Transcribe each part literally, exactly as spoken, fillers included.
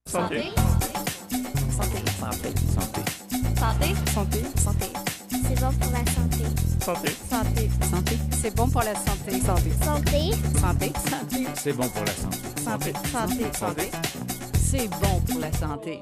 Santé. Santé. Santé. Santé. Santé. Santé. Santé. C'est bon pour la santé. Santé. Santé. Santé. C'est bon pour la santé. Santé. Santé. Santé. Santé. C'est bon pour la santé. Santé. Santé. Santé. C'est bon pour la santé.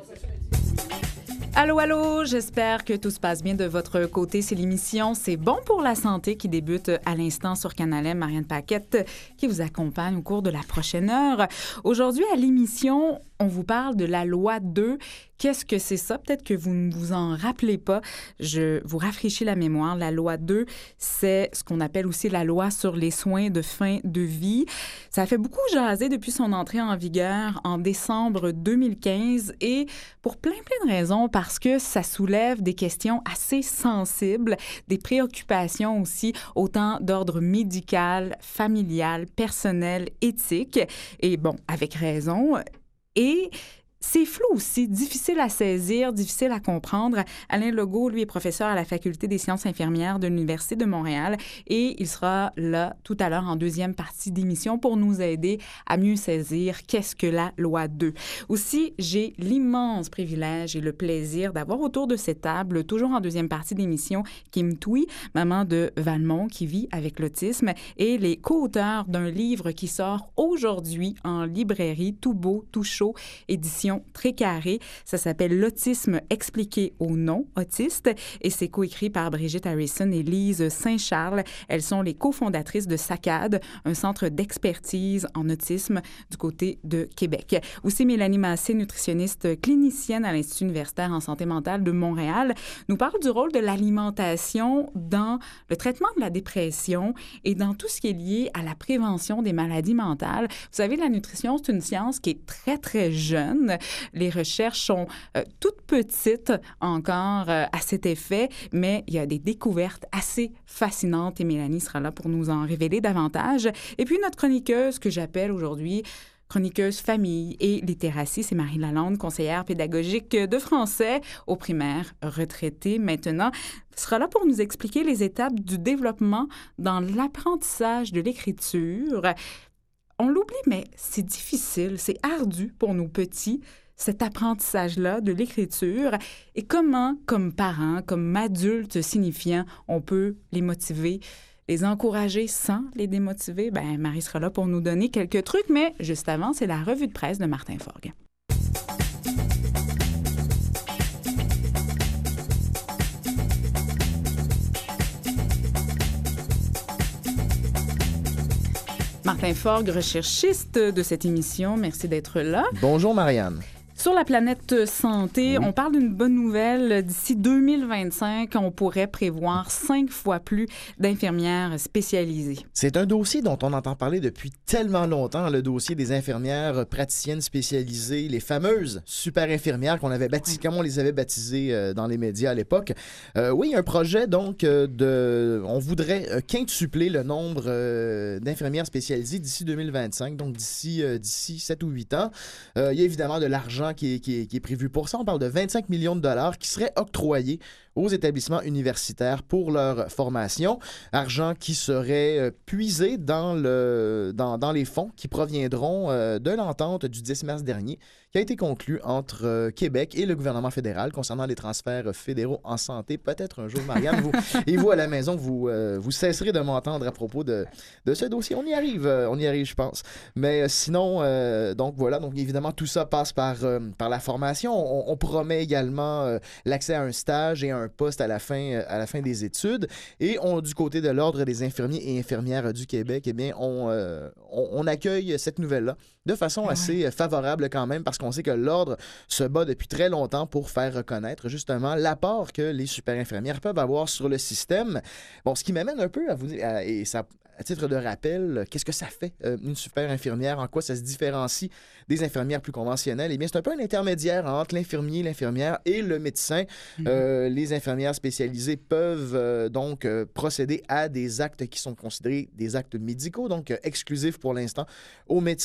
Allô, allô, j'espère que tout se passe bien de votre côté. C'est l'émission C'est bon pour la santé qui débute à l'instant sur Canal M. Marianne Paquette qui vous accompagne au cours de la prochaine heure. Aujourd'hui, à l'émission, on vous parle de la loi deux. Qu'est-ce que c'est ça? Peut-être que vous ne vous en rappelez pas. Je vous rafraîchis la mémoire. La loi deux, c'est ce qu'on appelle aussi la loi sur les soins de fin de vie. Ça a fait beaucoup jaser depuis son entrée en vigueur en décembre deux mille quinze et pour plein, plein de raisons, parce que ça soulève des questions assez sensibles, des préoccupations aussi, autant d'ordre médical, familial, personnel, éthique. Et bon, avec raison. Et c'est flou aussi, difficile à saisir, difficile à comprendre. Alain Legault, lui, est professeur à la Faculté des sciences infirmières de l'Université de Montréal et il sera là tout à l'heure en deuxième partie d'émission pour nous aider à mieux saisir qu'est-ce que la loi deux. Aussi, j'ai l'immense privilège et le plaisir d'avoir autour de cette table, toujours en deuxième partie d'émission, Kim Thuy, maman de Valmont qui vit avec l'autisme et les co-auteurs d'un livre qui sort aujourd'hui en librairie, tout beau, tout chaud, édition très carré. Ça s'appelle L'autisme expliqué aux non-autistes et c'est coécrit par Brigitte Harrison et Lise Saint-Charles. Elles sont les cofondatrices de SACAD, un centre d'expertise en autisme du côté de Québec. Aussi, Mélanie Massé, nutritionniste clinicienne à l'Institut universitaire en santé mentale de Montréal, nous parle du rôle de l'alimentation dans le traitement de la dépression et dans tout ce qui est lié à la prévention des maladies mentales. Vous savez, la nutrition, c'est une science qui est très, très jeune. Les recherches sont euh, toutes petites encore euh, à cet effet, mais il y a des découvertes assez fascinantes et Mélanie sera là pour nous en révéler davantage. Et puis notre chroniqueuse que j'appelle aujourd'hui chroniqueuse famille et littératie, c'est Marie Lalonde, conseillère pédagogique de français au primaire, retraitée maintenant, sera là pour nous expliquer les étapes du développement dans l'apprentissage de l'écriture. On l'oublie, mais c'est difficile, c'est ardu pour nos petits, cet apprentissage-là de l'écriture. Et comment, comme parents, comme adultes signifiants, on peut les motiver, les encourager sans les démotiver? Bien, Marie sera là pour nous donner quelques trucs, mais juste avant, c'est la revue de presse de Martin Forgue. Martin Forgue, recherchiste de cette émission, merci d'être là. Bonjour, Marianne. Sur la planète santé, Oui. on parle d'une bonne nouvelle. D'ici deux mille vingt-cinq, on pourrait prévoir cinq fois plus d'infirmières spécialisées. C'est un dossier dont on entend parler depuis tellement longtemps, le dossier des infirmières praticiennes spécialisées, les fameuses super infirmières qu'on avait baptisées, Oui. comme on les avait baptisées euh, dans les médias à l'époque. Euh, oui, un projet donc euh, de... On voudrait euh, quintupler le nombre euh, d'infirmières spécialisées d'ici deux mille vingt-cinq, donc d'ici, euh, d'ici sept ou huit ans. Euh, il y a évidemment de l'argent Qui est, qui, est, qui est prévu pour ça. On parle de vingt-cinq millions de dollars qui seraient octroyés aux établissements universitaires pour leur formation. Argent qui serait euh, puisé dans, le, dans, dans les fonds qui proviendront euh, de l'entente du dix mars dernier qui a été conclue entre euh, Québec et le gouvernement fédéral concernant les transferts fédéraux en santé. Peut-être un jour, Marianne, vous, et vous à la maison, vous, euh, vous cesserez de m'entendre à propos de, de ce dossier. On y arrive, euh, on y arrive, je pense. Mais euh, sinon, euh, donc voilà, donc évidemment, tout ça passe par, euh, par la formation. On, on promet également euh, l'accès à un stage et à un poste à la fin, à la fin des études. Et on, du côté de l'Ordre des infirmiers et infirmières du Québec, eh bien, on, euh, on, on accueille cette nouvelle-là de façon assez ouais. favorable quand même, parce qu'on sait que l'Ordre se bat depuis très longtemps pour faire reconnaître justement l'apport que les super infirmières peuvent avoir sur le système. Bon, ce qui m'amène un peu à vous dire, à, et ça, à titre de rappel, qu'est-ce que ça fait euh, une super infirmière? En quoi ça se différencie des infirmières plus conventionnelles? Eh bien, c'est un peu un intermédiaire entre l'infirmier, l'infirmière et le médecin. Mm-hmm. Euh, les infirmières spécialisées peuvent euh, donc euh, procéder à des actes qui sont considérés des actes médicaux, donc euh, exclusifs pour l'instant aux médecins, les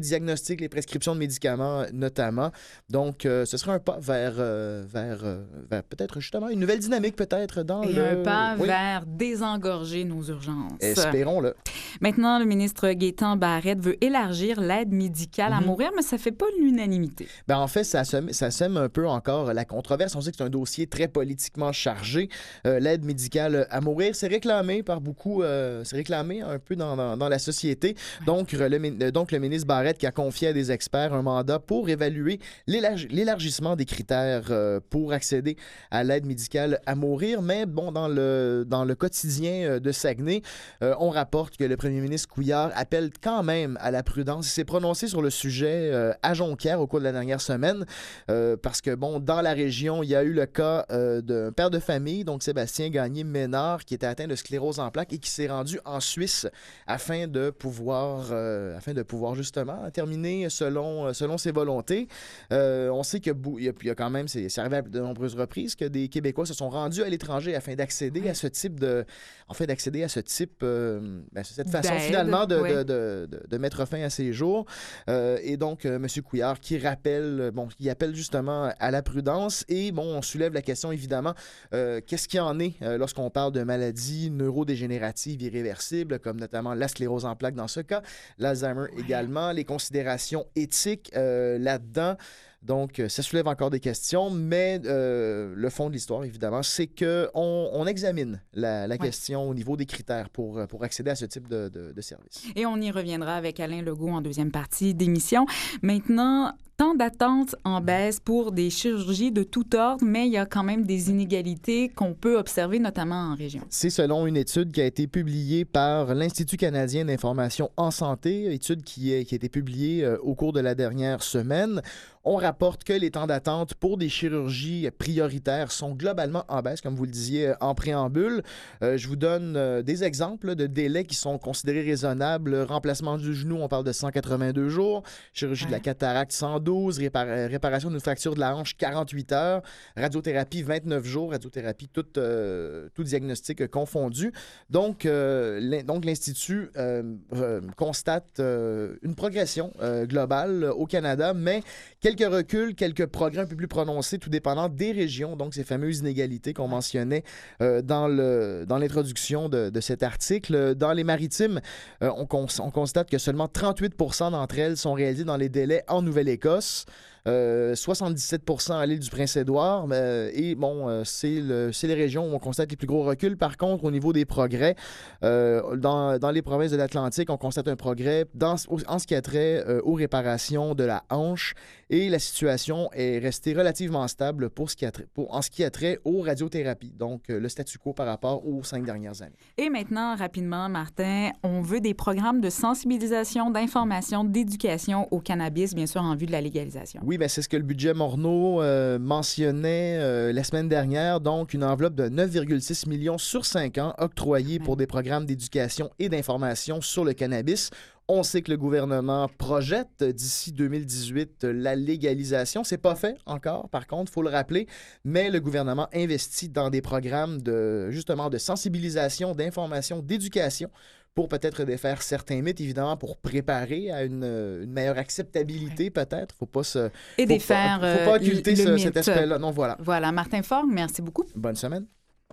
diagnostics, les prescriptions de médicaments notamment. Donc, euh, ce serait un pas vers, euh, vers, euh, vers peut-être justement une nouvelle dynamique peut-être dans Et le... un pas oui. vers désengorger nos urgences. Espérons-le. Maintenant, le ministre Gaétan Barrette veut élargir l'aide médicale à Mhm. mourir, mais ça ne fait pas l'unanimité. Ben, en fait, ça sème, ça sème un peu encore la controverse. On sait que c'est un dossier très politiquement chargé. Euh, l'aide médicale à mourir, c'est réclamé par beaucoup, euh, c'est réclamé un peu dans, dans, dans la société. Donc le, donc, le ministre Barrette qui a confié à des experts un mandat pour évaluer l'élarg- l'élargissement des critères euh, pour accéder à l'aide médicale à mourir. Mais bon, dans le, dans le quotidien de Saguenay, euh, on rapporte que le premier ministre Couillard appelle quand même à la prudence. Il s'est prononcé sur le sujet euh, à Jonquière au cours de la dernière semaine euh, parce que, bon, dans la région, il y a eu le cas euh, d'un père de famille, donc Sébastien Gagné-Ménard, qui était atteint de sclérose en plaques et qui s'est rendu en Suisse afin de pouvoir, euh, afin de pouvoir justement terminer selon, selon ses volontés. Euh, on sait qu'il y, a, il y a quand même, c'est, c'est arrivé à de nombreuses reprises que des Québécois se sont rendus à l'étranger afin d'accéder à ce type de, en fait, d'accéder à ce type, euh, ben, cette façon D'aide, finalement de, oui. de, de, de, de mettre fin à ses jours. Euh, et donc, euh, M. Couillard qui rappelle, bon, qui appelle justement à la prudence. Et bon, on soulève la question évidemment, euh, qu'est-ce qu'il en est euh, lorsqu'on parle de maladies neurodégénératives irréversibles, comme notamment la sclérose en plaques dans ce cas, l'Alzheimer Ouais. également, les considérations éthiques euh, là-dedans. Donc, ça soulève encore des questions, mais euh, le fond de l'histoire, évidemment, c'est qu'on on examine la, la Ouais. question au niveau des critères pour, pour accéder à ce type de, de, de service. Et on y reviendra avec Alain Legault en deuxième partie d'émission. Maintenant, temps d'attente en baisse pour des chirurgies de tout ordre, mais il y a quand même des inégalités qu'on peut observer, notamment en région. C'est selon une étude qui a été publiée par l'Institut canadien d'information en santé, étude qui, est, qui a été publiée euh, au cours de la dernière semaine. On rapporte que les temps d'attente pour des chirurgies prioritaires sont globalement en baisse, comme vous le disiez euh, en préambule. Euh, je vous donne euh, des exemples de délais qui sont considérés raisonnables. Remplacement du genou, on parle de cent quatre-vingt-deux jours. Chirurgie de la Ouais. cataracte, cent douze. Répar- réparation d'une fracture de la hanche, quarante-huit heures. Radiothérapie, vingt-neuf jours. Radiothérapie, tout, euh, tout diagnostic confondu. Donc, euh, l'in- donc l'Institut euh, euh, constate euh, une progression euh, globale au Canada, mais quelques reculs, quelques progrès un peu plus prononcés, tout dépendant des régions. Donc, ces fameuses inégalités qu'on mentionnait euh, dans, le, dans l'introduction de, de cet article. Dans les maritimes, euh, on, cons- on constate que seulement trente-huit pour cent d'entre elles sont réalisées dans les délais en Nouvelle-Écosse. Euh, soixante-dix-sept pour cent à l'île du Prince-Édouard. Euh, et bon, euh, c'est, le, c'est les régions où on constate les plus gros reculs. Par contre, au niveau des progrès, euh, dans, dans les provinces de l'Atlantique, on constate un progrès dans, en ce qui a trait euh, aux réparations de la hanche. Et la situation est restée relativement stable pour ce qui a trait, pour, en ce qui a trait aux radiothérapies. Donc, euh, le statu quo par rapport aux cinq dernières années. Et maintenant, rapidement, Martin, on veut des programmes de sensibilisation, d'information, d'éducation au cannabis, bien sûr, en vue de la légalisation. Oui, bien, c'est ce que le budget Morneau euh, mentionnait euh, la semaine dernière. Donc, une enveloppe de neuf virgule six millions sur cinq ans octroyée pour des programmes d'éducation et d'information sur le cannabis. On sait que le gouvernement projette d'ici deux mille dix-huit la légalisation. C'est pas fait encore, par contre, il faut le rappeler, mais le gouvernement investit dans des programmes de, justement, de sensibilisation, d'information, d'éducation pour peut-être défaire certains mythes, évidemment, pour préparer à une, une meilleure acceptabilité, ouais. peut-être. Faut pas se... Et faut défaire pas, faut pas occulter le ce, mythe. cet aspect-là. Non, voilà. Voilà, Martin Forgue, merci beaucoup. Bonne semaine.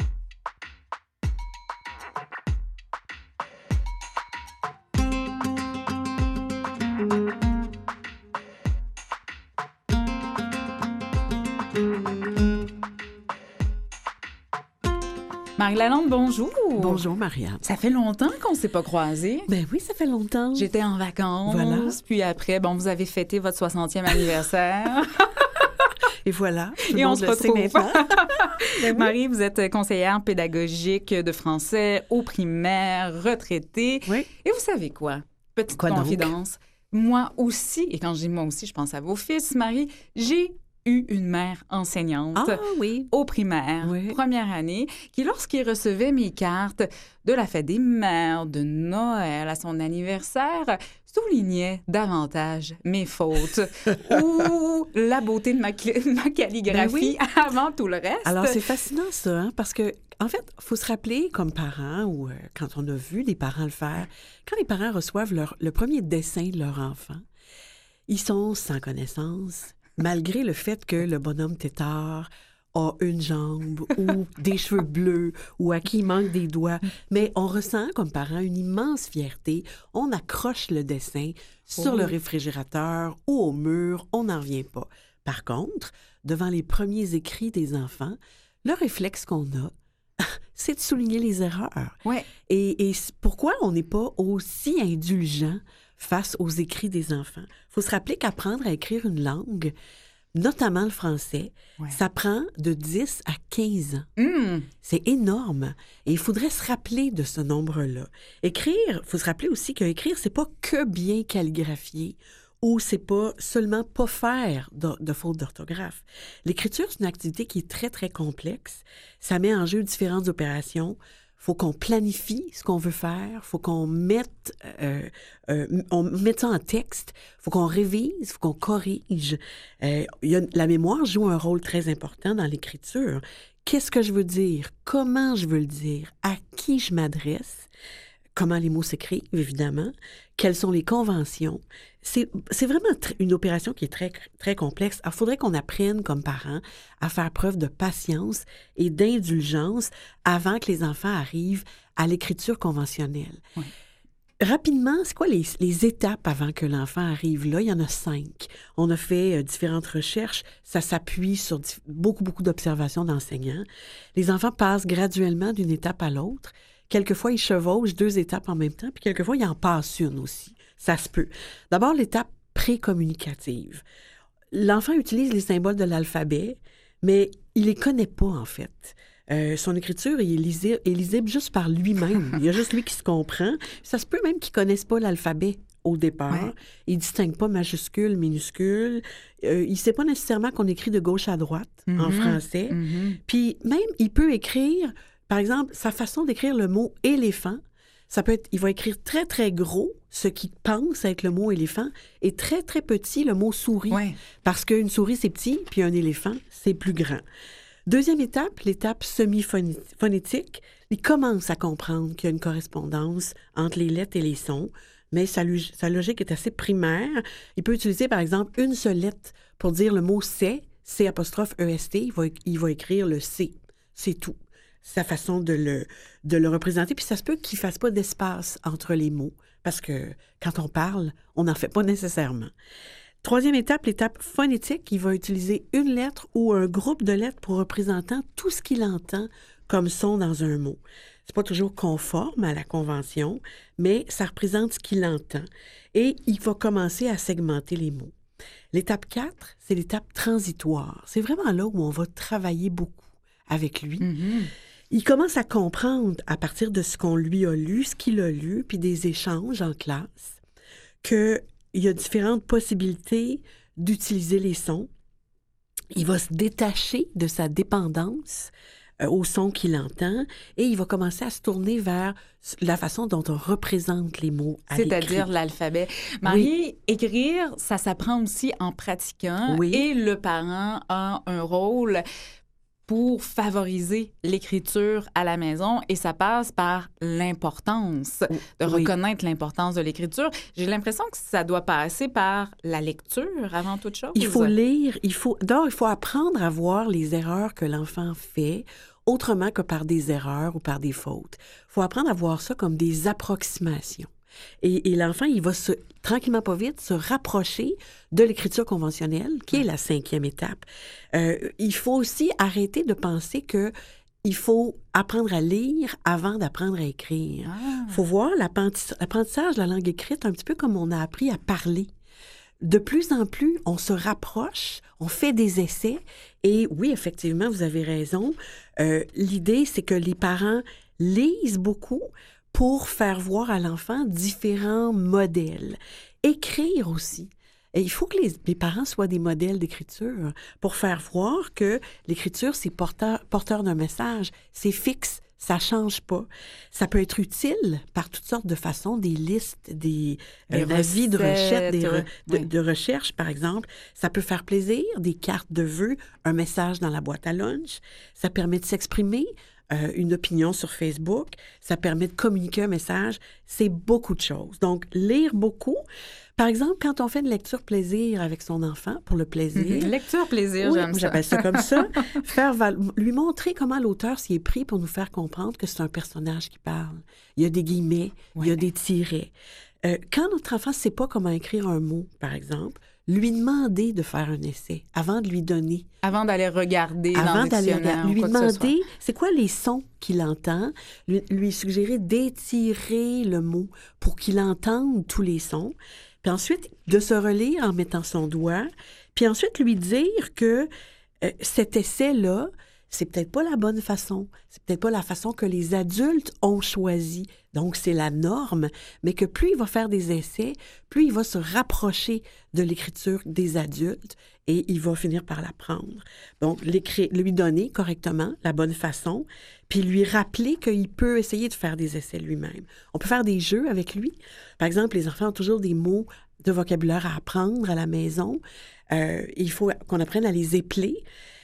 Marie-Lalonde, bonjour. Bonjour, Marianne. Ça fait longtemps qu'on ne s'est pas croisés. Ben oui, ça fait longtemps. J'étais en vacances. Voilà. Puis après, bon, vous avez fêté votre soixantième anniversaire. Et voilà. Et on se retrouve. Ben oui. Marie, vous êtes conseillère pédagogique de français au primaire, retraitée. Oui. Et vous savez quoi? Petite Quoi confidence. Donc? Moi aussi, et quand je dis moi aussi, je pense à vos fils, Marie, j'ai eu une mère enseignante ah, oui. au primaire, oui. première année, qui, lorsqu'il recevait mes cartes de la fête des mères, de Noël, à son anniversaire, soulignait davantage mes fautes ou la beauté de ma, ma calligraphie ben oui. avant tout le reste. Alors, c'est fascinant, ça, hein, parce que, en fait, il faut se rappeler, comme parents, ou euh, quand on a vu les parents le faire, quand les parents reçoivent leur, le premier dessin de leur enfant, Ils sont sans connaissance, malgré le fait que le bonhomme tétard a une jambe ou des cheveux bleus ou à qui il manque des doigts. Mais on ressent comme parent une immense fierté. On accroche le dessin sur Oui. le réfrigérateur ou au mur, on n'en revient pas. Par contre, devant les premiers écrits des enfants, le réflexe qu'on a, c'est de souligner les erreurs. Ouais. Et, et c- pourquoi on n'est pas aussi indulgent face aux écrits des enfants? Il faut se rappeler qu'apprendre à écrire une langue, notamment le français, Ouais. ça prend de dix à quinze ans. Hum. C'est énorme. Et il faudrait se rappeler de ce nombre-là. Écrire, il faut se rappeler aussi qu'écrire, c'est pas que bien calligraphier ou c'est pas seulement pas faire de, de fautes d'orthographe. L'écriture, c'est une activité qui est très, très complexe. Ça met en jeu différentes opérations. Il faut qu'on planifie ce qu'on veut faire. Il faut qu'on mette, euh, euh, on mette ça en texte. Il faut qu'on révise. Il faut qu'on corrige. Euh, il y a, la mémoire joue un rôle très important dans l'écriture. Qu'est-ce que je veux dire? Comment je veux le dire? À qui je m'adresse? Comment les mots s'écrivent, évidemment. Quelles sont les conventions? C'est, c'est vraiment tr- une opération qui est très, très complexe. Il faudrait qu'on apprenne, comme parents, à faire preuve de patience et d'indulgence avant que les enfants arrivent à l'écriture conventionnelle. Oui. Rapidement, c'est quoi les, les étapes avant que l'enfant arrive là? Il y en a cinq. On a fait euh, différentes recherches. Ça s'appuie sur dif- beaucoup, beaucoup d'observations d'enseignants. Les enfants passent graduellement d'une étape à l'autre. Quelquefois, ils chevauchent deux étapes en même temps, puis quelquefois, ils en passent une aussi. Ça se peut. D'abord, l'étape pré-communicative. L'enfant utilise les symboles de l'alphabet, mais il les connaît pas, en fait. Euh, son écriture est lisible, est lisible juste par lui-même. Il y a juste lui qui se comprend. Ça se peut même qu'il ne connaisse pas l'alphabet au départ. Ouais. Il ne distingue pas majuscule, minuscule. Euh, il ne sait pas nécessairement qu'on écrit de gauche à droite en Mhm. français. Mhm. Puis même, il peut écrire, par exemple, sa façon d'écrire le mot « éléphant », ça peut être, il va écrire très, très gros ce qu'il pense être le mot « éléphant » et très, très petit le mot « souris ». Ouais. Parce qu'une souris, c'est petit, puis un éléphant, c'est plus grand. Deuxième étape, l'étape semi-phonétique. Il commence à comprendre qu'il y a une correspondance entre les lettres et les sons, mais sa, log- sa logique est assez primaire. Il peut utiliser, par exemple, une seule lettre pour dire le mot « c'est », C apostrophe E S T, il va, il va écrire le « C ». C'est tout. Sa façon de le, de le représenter. Puis ça se peut qu'il ne fasse pas d'espace entre les mots, parce que quand on parle, on n'en fait pas nécessairement. Troisième étape, l'étape phonétique. Il va utiliser une lettre ou un groupe de lettres pour représentant tout ce qu'il entend comme son dans un mot. C'est pas toujours conforme à la convention, mais ça représente ce qu'il entend. Et il va commencer à segmenter les mots. L'étape quatre, c'est l'étape transitoire. C'est vraiment là où on va travailler beaucoup avec lui. Mhm. Il commence à comprendre, à partir de ce qu'on lui a lu, ce qu'il a lu, puis des échanges en classe, qu'il y a différentes possibilités d'utiliser les sons. Il va se détacher de sa dépendance euh, au son qu'il entend et il va commencer à se tourner vers la façon dont on représente les mots à C'est-à-dire l'écrit. l'alphabet. Marie, écrire, ça s'apprend aussi en pratiquant Oui. et le parent a un rôle pour favoriser l'écriture à la maison et ça passe par l'importance, de Oui. reconnaître l'importance de l'écriture. J'ai l'impression que ça doit passer par la lecture avant toute chose. Il faut lire, il faut d'abord il faut apprendre à voir les erreurs que l'enfant fait autrement que par des erreurs ou par des fautes. Il faut apprendre à voir ça comme des approximations. Et, et l'enfant, il va se, tranquillement pas vite se rapprocher de l'écriture conventionnelle, qui est la cinquième étape. Euh, il faut aussi arrêter de penser que il faut apprendre à lire avant d'apprendre à écrire. Ah. Il faut voir l'apprenti- l'apprentissage de la langue écrite un petit peu comme on a appris à parler. De plus en plus, on se rapproche, on fait des essais. Et oui, effectivement, vous avez raison. Euh, l'idée, c'est que les parents lisent beaucoup pour faire voir à l'enfant différents modèles. Écrire aussi. Et il faut que les, les parents soient des modèles d'écriture pour faire voir que l'écriture, c'est porteur, porteur d'un message. C'est fixe, ça change pas. Ça peut être utile par toutes sortes de façons, des listes, des, Des euh, avis de recherche, des re- recettes, de, oui. de recherche, par exemple. Ça peut faire plaisir, des cartes de vœux, un message dans la boîte à lunch. Ça permet de s'exprimer. euh, une opinion sur Facebook, ça permet de communiquer un message, c'est beaucoup de choses. Donc, lire beaucoup. Par exemple, quand on fait une lecture plaisir avec son enfant, pour le plaisir... Mm-hmm. Lecture plaisir, oui, j'aime ça. j'appelle ça comme ça. Faire val- lui montrer comment l'auteur s'y est pris pour nous faire comprendre que c'est un personnage qui parle. Il y a des guillemets, Ouais. il y a des tirets. Euh, quand notre enfant ne sait pas comment écrire un mot, par exemple, lui demander de faire un essai avant de lui donner. Avant d'aller regarder dans Avant le d'aller dictionnaire regarder, ou lui quoi que ce soit. demander c'est quoi les sons qu'il entend, lui, lui suggérer d'étirer le mot pour qu'il entende tous les sons, puis ensuite de se relire en mettant son doigt, puis ensuite lui dire que euh, cet essai-là, c'est peut-être pas la bonne façon, c'est peut-être pas la façon que les adultes ont choisi, donc c'est la norme, mais que plus il va faire des essais, plus il va se rapprocher de l'écriture des adultes et il va finir par l'apprendre. Donc, l'écrire, lui donner correctement la bonne façon, puis lui rappeler qu'il peut essayer de faire des essais lui-même. On peut faire des jeux avec lui. Par exemple, les enfants ont toujours des mots de vocabulaire à apprendre à la maison. Euh, il faut qu'on apprenne à les épeler.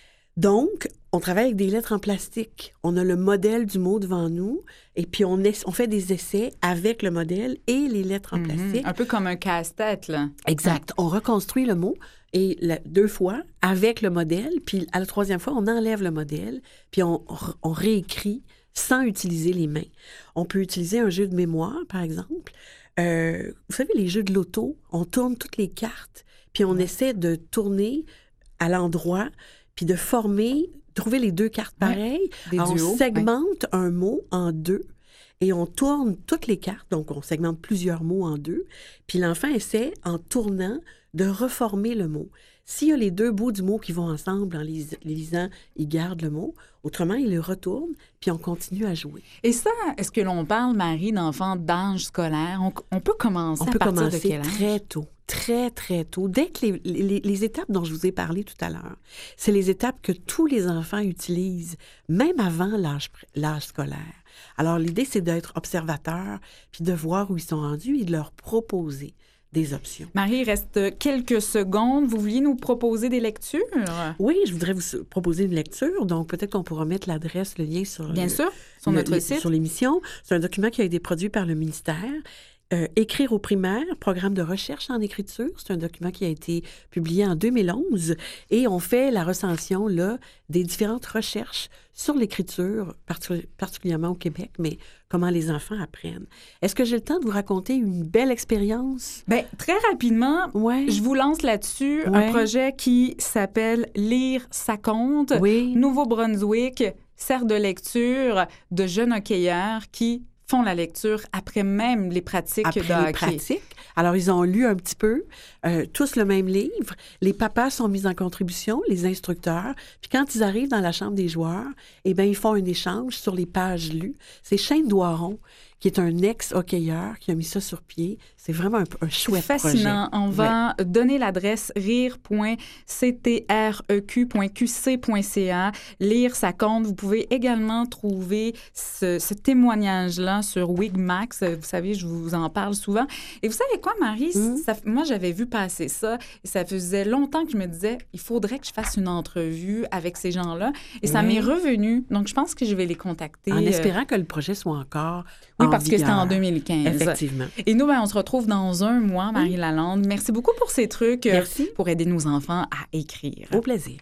Donc, on travaille avec des lettres en plastique. On a le modèle du mot devant nous et puis on, est, on fait des essais avec le modèle et les lettres en Mhm. plastique. Un peu comme un casse-tête, là. Exact. On reconstruit le mot et la, deux fois avec le modèle, puis à la troisième fois, on enlève le modèle, puis on, on réécrit sans utiliser les mains. On peut utiliser un jeu de mémoire, par exemple. Euh, vous savez, les jeux de loto, on tourne toutes les cartes, puis on essaie de tourner à l'endroit, puis de former, trouver les deux cartes pareilles. Des Alors, duos, on segmente un mot en deux et on tourne toutes les cartes, donc on segmente plusieurs mots en deux, puis l'enfant essaie, en tournant, de reformer le mot. S'il y a les deux bouts du mot qui vont ensemble en les, les lisant, il garde le mot. Autrement, il le retourne, puis on continue à jouer. Et ça, est-ce que l'on parle, Marie, d'enfants d'âge scolaire? On, on peut commencer On à peut partir de commencer quel âge? très tôt, très, très tôt. Dès que les, les, les étapes dont je vous ai parlé tout à l'heure, c'est les étapes que tous les enfants utilisent, même avant l'âge, l'âge scolaire. Alors, l'idée, c'est d'être observateur, puis de voir où ils sont rendus et de leur proposer des options. Marie, il reste quelques secondes. Vous vouliez nous proposer des lectures? Oui, je voudrais vous proposer une lecture. Donc, peut-être qu'on pourra mettre l'adresse, le lien sur, Bien le, sûr, sur le- notre le- site. sur l'émission. C'est un document qui a été produit par le ministère. Euh, Écrire au primaire, programme de recherche en écriture. C'est un document qui a été publié en deux mille onze et on fait la recension là, des différentes recherches sur l'écriture, partic- particulièrement au Québec, mais comment les enfants apprennent. Est-ce que j'ai le temps de vous raconter une belle expérience? Bien, très rapidement, Oui. je vous lance là-dessus Ouais. un projet qui s'appelle Lire, ça compte. Oui. Nouveau-Brunswick, serre de lecture de jeunes hockeyeurs qui font la lecture après même les pratiques Après de les hockey. pratiques. Alors, ils ont lu un petit peu, euh, tous le même livre. Les papas sont mis en contribution, les instructeurs. Puis quand ils arrivent dans la chambre des joueurs, eh bien, ils font un échange sur les pages lues. C'est Shane Doiron, qui est un ex-hockeyeur, qui a mis ça sur pied. C'est vraiment un, un chouette Fascinant. projet. On va donner l'adresse rire point c t r e q point q c point c a. Lire, ça compte. Vous pouvez également trouver ce, ce témoignage-là sur Wigmax. Vous savez, je vous en parle souvent. Et vous savez quoi, Marie? Mm. Ça, moi, j'avais vu passer ça et ça faisait longtemps que je me disais, il faudrait que je fasse une entrevue avec ces gens-là. Et ça Ouais. m'est revenu. Donc, je pense que je vais les contacter. En euh, espérant que le projet soit encore Oui, en parce que c'était en vigueur. deux mille quinze. Effectivement. Et nous, ben, on se retrouve dans un mois, Marie Lalande. Merci beaucoup pour ces trucs euh, Merci. pour aider nos enfants à écrire. Au plaisir.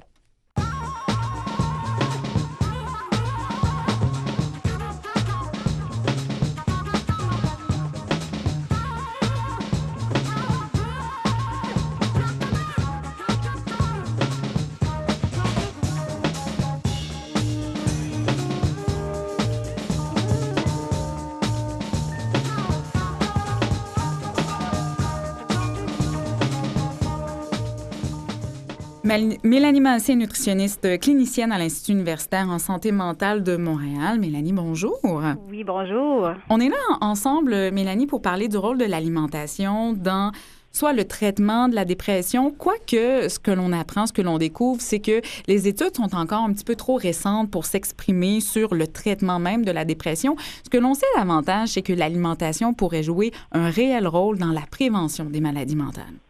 Mal- Mélanie Massé, nutritionniste clinicienne à l'Institut universitaire en santé mentale de Montréal. Mélanie, bonjour. Oui, bonjour. On est là ensemble, Mélanie, pour parler du rôle de l'alimentation dans soit le traitement de la dépression, quoique ce que l'on apprend, ce que l'on découvre, c'est que les études sont encore un petit peu trop récentes pour s'exprimer sur le traitement même de la dépression. Ce que l'on sait davantage, c'est que l'alimentation pourrait jouer un réel rôle dans la prévention des maladies mentales.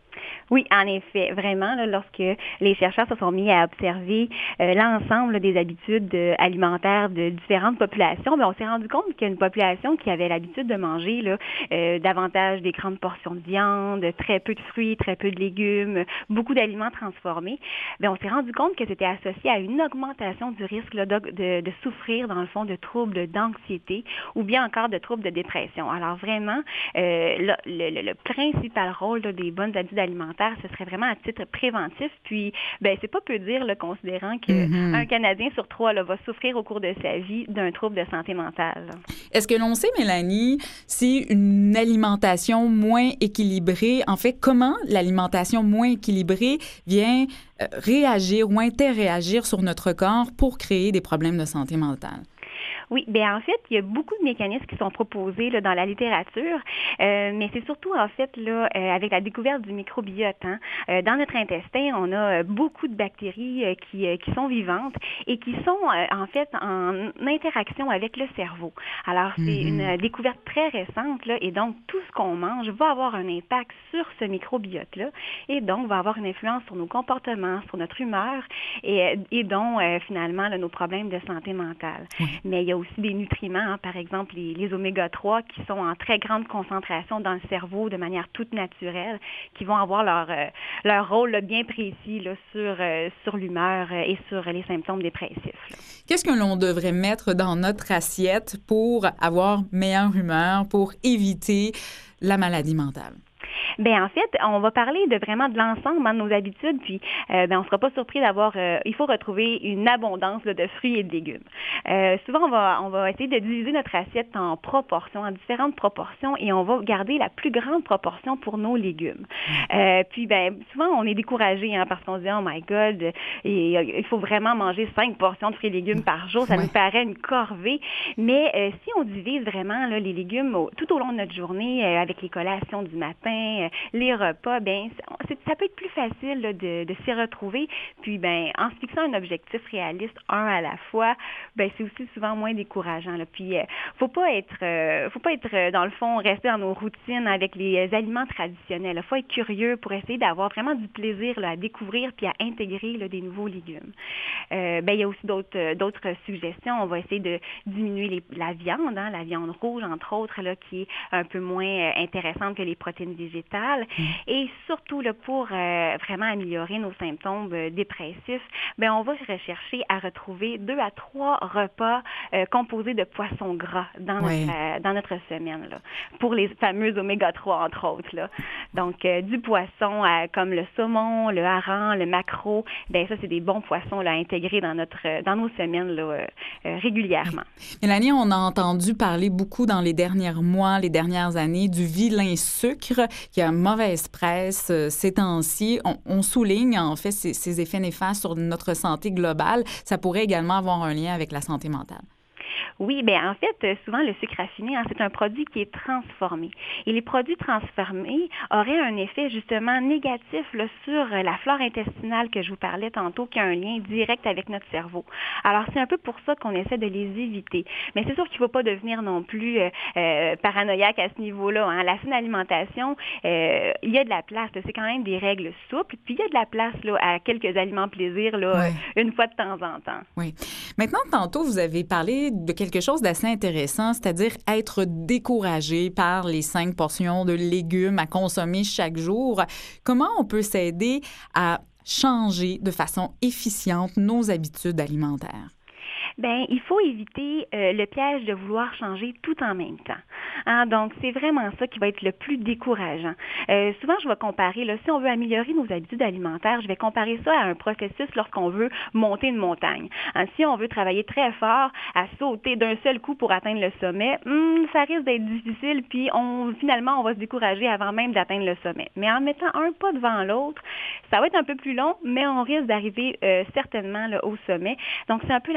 Oui, en effet, vraiment, là, lorsque les chercheurs se sont mis à observer euh, l'ensemble là, des habitudes euh, alimentaires de différentes populations, bien, on s'est rendu compte qu'il y a une population qui avait l'habitude de manger là, euh, davantage des grandes portions de viande, très peu de fruits, très peu de légumes, beaucoup d'aliments transformés. Bien, on s'est rendu compte que c'était associé à une augmentation du risque là, de, de, de souffrir, dans le fond, de troubles d'anxiété ou bien encore de troubles de dépression. Alors vraiment, euh, le, le, le principal rôle là, des bonnes habitudes alimentaires, ce serait vraiment à titre préventif. Puis, ben, c'est pas peu dire, là, considérant qu'un mm-hmm. Canadien sur trois là, va souffrir au cours de sa vie d'un trouble de santé mentale. Est-ce que l'on sait, Mélanie, si une alimentation moins équilibrée, en fait, comment l'alimentation moins équilibrée vient euh, réagir ou interréagir sur notre corps pour créer des problèmes de santé mentale? Oui, bien en fait, il y a beaucoup de mécanismes qui sont proposés là, dans la littérature, euh, mais c'est surtout en fait là euh, avec la découverte du microbiote. Hein. Euh, dans notre intestin, on a euh, beaucoup de bactéries euh, qui, euh, qui sont vivantes et qui sont euh, en fait en interaction avec le cerveau. Alors c'est mm-hmm. une euh, découverte très récente là, et donc tout ce qu'on mange va avoir un impact sur ce microbiote-là et donc va avoir une influence sur nos comportements, sur notre humeur et, et donc euh, finalement là, nos problèmes de santé mentale. Mm-hmm. Mais il y a aussi des nutriments, hein, par exemple les, les oméga trois qui sont en très grande concentration dans le cerveau de manière toute naturelle, qui vont avoir leur, euh, leur rôle là, bien précis là, sur, euh, sur l'humeur euh, et sur les symptômes dépressifs. Là. Qu'est-ce que l'on devrait mettre dans notre assiette pour avoir meilleure humeur, pour éviter la maladie mentale? Bien, en fait, on va parler de vraiment de l'ensemble hein, de nos habitudes, puis euh, ben, on ne sera pas surpris d'avoir, euh, il faut retrouver une abondance là, de fruits et de légumes. Euh, souvent, on va, on va essayer de diviser notre assiette en proportions, en différentes proportions, et on va garder la plus grande proportion pour nos légumes. Euh, puis, ben, souvent, on est découragé hein, parce qu'on se dit, oh my God, et, euh, il faut vraiment manger cinq portions de fruits et légumes par jour, ça ouais. nous paraît une corvée, mais euh, si on divise vraiment là, les légumes au, tout au long de notre journée, euh, avec les collations du matin, les repas, ben c'est, ça peut être plus facile là, de, de s'y retrouver. Puis, ben en se fixant un objectif réaliste, un à la fois, ben c'est aussi souvent moins décourageant. Là. Puis, euh, faut pas être, euh, faut pas être euh, dans le fond rester dans nos routines avec les aliments traditionnels. Il faut être curieux pour essayer d'avoir vraiment du plaisir là, à découvrir puis à intégrer là, des nouveaux légumes. Euh, ben il y a aussi d'autres, euh, d'autres suggestions. On va essayer de diminuer les, la viande, hein, la viande rouge entre autres, là, qui est un peu moins euh, intéressante que les protéines végétales. Mmh. Et surtout, là, pour euh, vraiment améliorer nos symptômes euh, dépressifs, ben, on va rechercher à retrouver deux à trois repas euh, composés de poissons gras dans, ouais. notre, euh, dans notre semaine, là, pour les fameux oméga trois, entre autres. Là. Donc, euh, du poisson euh, comme le saumon, le hareng, le maquereau, ben ça, c'est des bons poissons là, à intégrer dans, notre, dans nos semaines là, euh, euh, régulièrement. Mélanie, on a entendu parler beaucoup dans les derniers mois, les dernières années, du vilain sucre qui a mauvaise presse euh, ces temps-ci. On, on souligne en fait ces, ces effets néfastes sur notre santé globale. Ça pourrait également avoir un lien avec la santé mentale. Oui, bien en fait, souvent le sucre raffiné, hein, c'est un produit qui est transformé. Et les produits transformés auraient un effet justement négatif là, sur la flore intestinale que je vous parlais tantôt, qui a un lien direct avec notre cerveau. Alors c'est un peu pour ça qu'on essaie de les éviter. Mais c'est sûr qu'il ne faut pas devenir non plus euh, euh, paranoïaque à ce niveau-là. Hein. La saine alimentation, euh, il y a de la place. Là, c'est quand même des règles souples. Puis il y a de la place là, à quelques aliments plaisir là, ouais. euh, une fois de temps en temps. Oui. Maintenant, tantôt, vous avez parlé de quelque chose d'assez intéressant, c'est-à-dire être découragé par les cinq portions de légumes à consommer chaque jour. Comment on peut s'aider à changer de façon efficiente nos habitudes alimentaires? Bien, il faut éviter euh, le piège de vouloir changer tout en même temps. Hein? Donc, c'est vraiment ça qui va être le plus décourageant. Euh, souvent, je vais comparer, là, si on veut améliorer nos habitudes alimentaires, je vais comparer ça à un processus lorsqu'on veut monter une montagne. Hein? Si on veut travailler très fort à sauter d'un seul coup pour atteindre le sommet, hum, ça risque d'être difficile, puis on, finalement, on va se décourager avant même d'atteindre le sommet. Mais en mettant un pas devant l'autre, ça va être un peu plus long, mais on risque d'arriver euh, certainement là, au sommet. Donc, c'est un peu la même chose.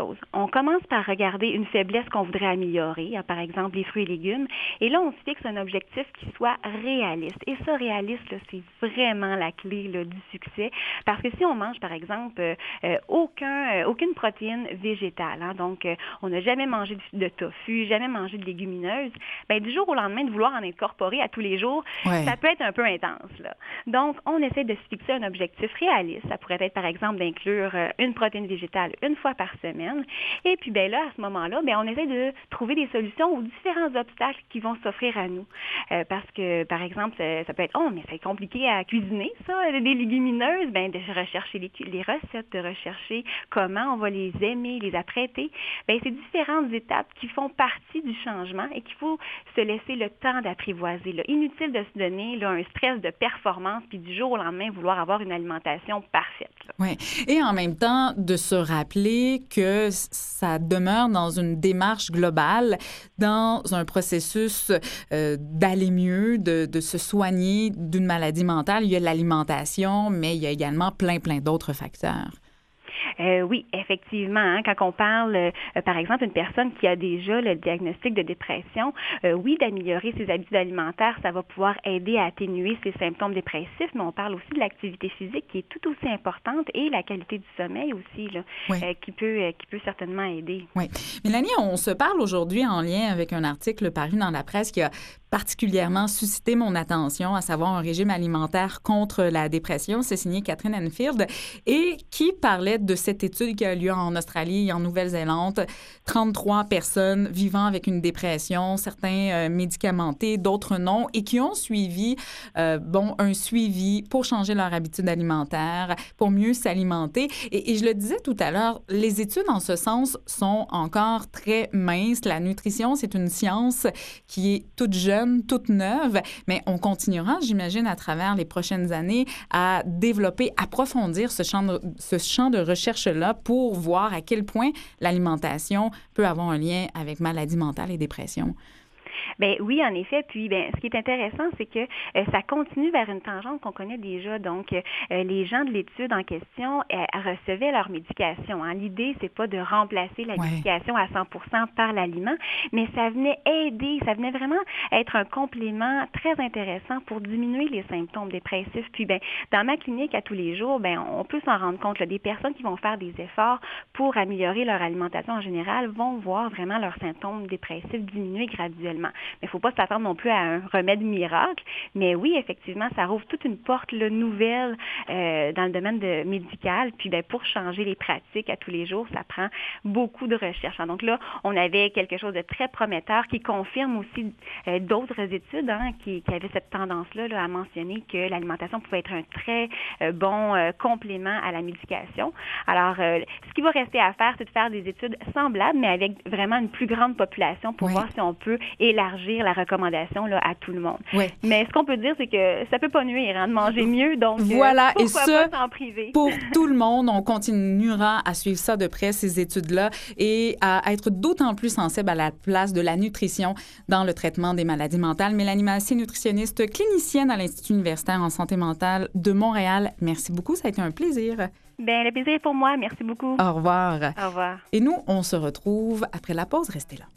choses. On commence par regarder une faiblesse qu'on voudrait améliorer, hein, par exemple les fruits et légumes, et là, on se fixe un objectif qui soit réaliste. Et ça, réaliste, là, c'est vraiment la clé là, du succès, parce que si on mange, par exemple, euh, euh, aucun, euh, aucune protéine végétale, hein, donc euh, on n'a jamais mangé de, de tofu, jamais mangé de légumineuses, bien, du jour au lendemain, de vouloir en incorporer à tous les jours, Ouais. ça peut être un peu intense. Là. Donc, on essaie de se fixer un objectif réaliste. Ça pourrait être, par exemple, d'inclure euh, une protéine végétale une fois par semaine. Et puis, ben là, à ce moment-là, ben, on essaie de trouver des solutions aux différents obstacles qui vont s'offrir à nous. Euh, parce que, par exemple, ça, ça peut être, oh, mais c'est compliqué à cuisiner, ça, des légumineuses. Ben, de rechercher les, les recettes, de rechercher comment on va les aimer, les apprêter. Ben, c'est différentes étapes qui font partie du changement et qu'il faut se laisser le temps d'apprivoiser. Là. Inutile de se donner là, un stress de performance puis du jour au lendemain vouloir avoir une alimentation parfaite. Oui. Et en même temps, de se rappeler que ça demeure dans une démarche globale, dans un processus euh, d'aller mieux, de, de se soigner d'une maladie mentale. Il y a l'alimentation, mais il y a également plein, plein d'autres facteurs. Euh, oui, effectivement. Hein, quand on parle, euh, par exemple, une personne qui a déjà le diagnostic de dépression, euh, oui, d'améliorer ses habitudes alimentaires, ça va pouvoir aider à atténuer ses symptômes dépressifs, mais on parle aussi de l'activité physique qui est tout aussi importante et la qualité du sommeil aussi, là, oui. euh, qui peut, euh, qui peut certainement aider. Oui. Mélanie, on se parle aujourd'hui en lien avec un article paru dans la presse qui a particulièrement suscité mon attention, à savoir un régime alimentaire contre la dépression. C'est signé Catherine Enfield et qui parlait de cette étude qui a lieu en Australie et en Nouvelle-Zélande. trente-trois personnes vivant avec une dépression, certains euh, médicamentés, d'autres non, et qui ont suivi euh, bon, un suivi pour changer leur habitude alimentaire, pour mieux s'alimenter. Et, et je le disais tout à l'heure, les études en ce sens sont encore très minces. La nutrition, c'est une science qui est toute jeune, toute neuve, mais on continuera, j'imagine, à travers les prochaines années à développer, approfondir ce champ de, ce champ de recherche-là pour voir à quel point l'alimentation peut avoir un lien avec maladie mentale et dépression. Ben oui, en effet. Puis, ben, ce qui est intéressant, c'est que euh, ça continue vers une tangente qu'on connaît déjà. Donc, euh, les gens de l'étude en question euh, recevaient leur médication. Hein. L'idée, c'est pas de remplacer la ouais. médication à cent pour cent par l'aliment, mais ça venait aider, ça venait vraiment être un complément très intéressant pour diminuer les symptômes dépressifs. Puis, ben, dans ma clinique à tous les jours, ben, on peut s'en rendre compte. Là, des personnes qui vont faire des efforts pour améliorer leur alimentation en général vont voir vraiment leurs symptômes dépressifs diminuer graduellement. Mais il ne faut pas s'attendre non plus à un remède miracle. Mais oui, effectivement, ça rouvre toute une porte là, nouvelle euh, dans le domaine de médical. Puis ben, pour changer les pratiques à tous les jours, ça prend beaucoup de recherche. Hein. Donc là, on avait quelque chose de très prometteur qui confirme aussi euh, d'autres études hein, qui, qui avaient cette tendance-là là, à mentionner que l'alimentation pouvait être un très euh, bon euh, complément à la médication. Alors, euh, ce qui va rester à faire, c'est de faire des études semblables, mais avec vraiment une plus grande population pour oui. voir si on peut élargir la recommandation là, à tout le monde. Oui. Mais ce qu'on peut dire, c'est que ça peut pas nuire hein, de manger mieux, donc voilà, euh, pourquoi et ça, pas s'en priver. Pour tout le monde, on continuera à suivre ça de près, ces études-là, et à être d'autant plus sensible à la place de la nutrition dans le traitement des maladies mentales. Mélanie Massé, nutritionniste clinicienne à l'Institut universitaire en santé mentale de Montréal. Merci beaucoup, ça a été un plaisir. Bien, le plaisir est pour moi. Merci beaucoup. Au revoir. Au revoir. Et nous, on se retrouve après la pause. Restez là.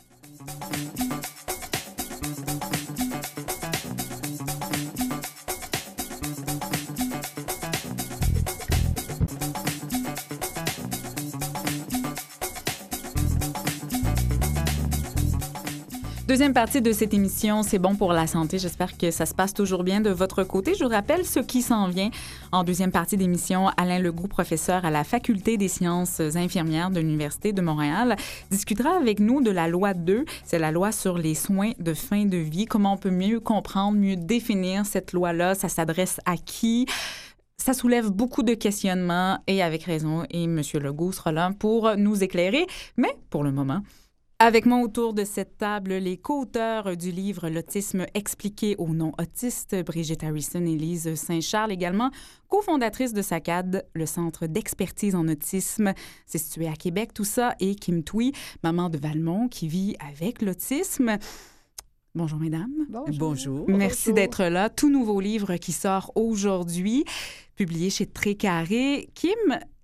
Deuxième partie de cette émission, c'est bon pour la santé. J'espère que ça se passe toujours bien de votre côté. Je vous rappelle ce qui s'en vient. En deuxième partie d'émission, Alain Legault, professeur à la Faculté des sciences infirmières de l'Université de Montréal, discutera avec nous de la loi deux. C'est la loi sur les soins de fin de vie. Comment on peut mieux comprendre, mieux définir cette loi-là? Ça s'adresse à qui? Ça soulève beaucoup de questionnements et avec raison. Et M. Legault sera là pour nous éclairer. Mais pour le moment... Avec moi autour de cette table, les co-auteurs du livre « L'autisme expliqué aux non-autistes », Brigitte Harrison et Lise Saint-Charles, également cofondatrice de SACAD, le Centre d'expertise en autisme. C'est situé à Québec, tout ça, et Kim Thuy, maman de Valmont, qui vit avec l'autisme. Bonjour, mesdames. Bonjour. Bonjour. Merci Bonjour. d'être là. Tout nouveau livre qui sort aujourd'hui, publié chez Trécarré. Kim,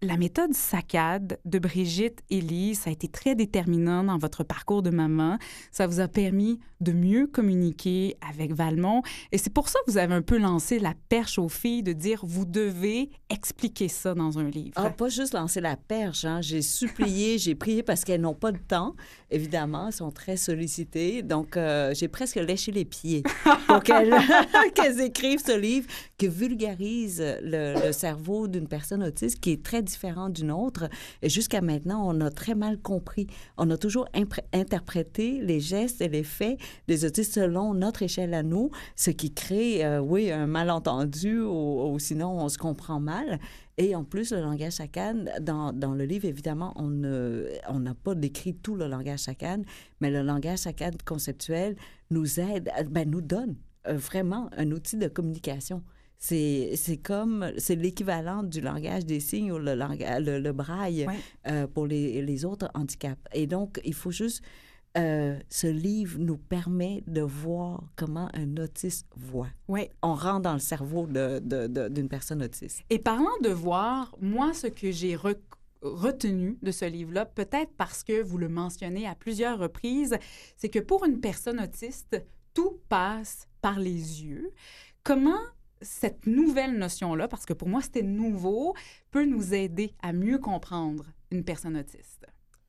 la méthode SACAD de Brigitte et Lise, ça a été très déterminant dans votre parcours de maman. Ça vous a permis de mieux communiquer avec Valmont. Et c'est pour ça que vous avez un peu lancé la perche aux filles de dire, vous devez expliquer ça dans un livre. Ah, pas juste lancer la perche, hein. J'ai supplié, j'ai prié parce qu'elles n'ont pas de temps, évidemment. Elles sont très sollicitées. Donc, euh, j'ai presque léché les pieds pour qu'elles, qu'elles écrivent ce livre qui vulgarise le, le cerveau d'une personne autiste qui est très différente d'une autre. Et jusqu'à maintenant, on a très mal compris. On a toujours impré- interprété les gestes et les faits des autistes selon notre échelle à nous, ce qui crée, euh, oui, un malentendu ou, ou sinon on se comprend mal. Et en plus, le langage SACAD, dans, dans le livre, évidemment, on ne, on n'a pas décrit tout le langage SACAD, mais le langage SACAD conceptuel nous aide, ben, nous donne euh, vraiment un outil de communication. C'est, c'est comme, c'est l'équivalent du langage des signes ou le, langage, le, le braille Ouais. euh, pour les, les autres handicaps. Et donc, il faut juste... Euh, ce livre nous permet de voir comment un autiste voit. Ouais. On rentre dans le cerveau de, de, de, d'une personne autiste. Et parlant de voir, moi, ce que j'ai re- retenu de ce livre-là, peut-être parce que vous le mentionnez à plusieurs reprises, c'est que pour une personne autiste, tout passe par les yeux. Comment cette nouvelle notion-là, parce que pour moi, c'était nouveau, peut nous aider à mieux comprendre une personne autiste?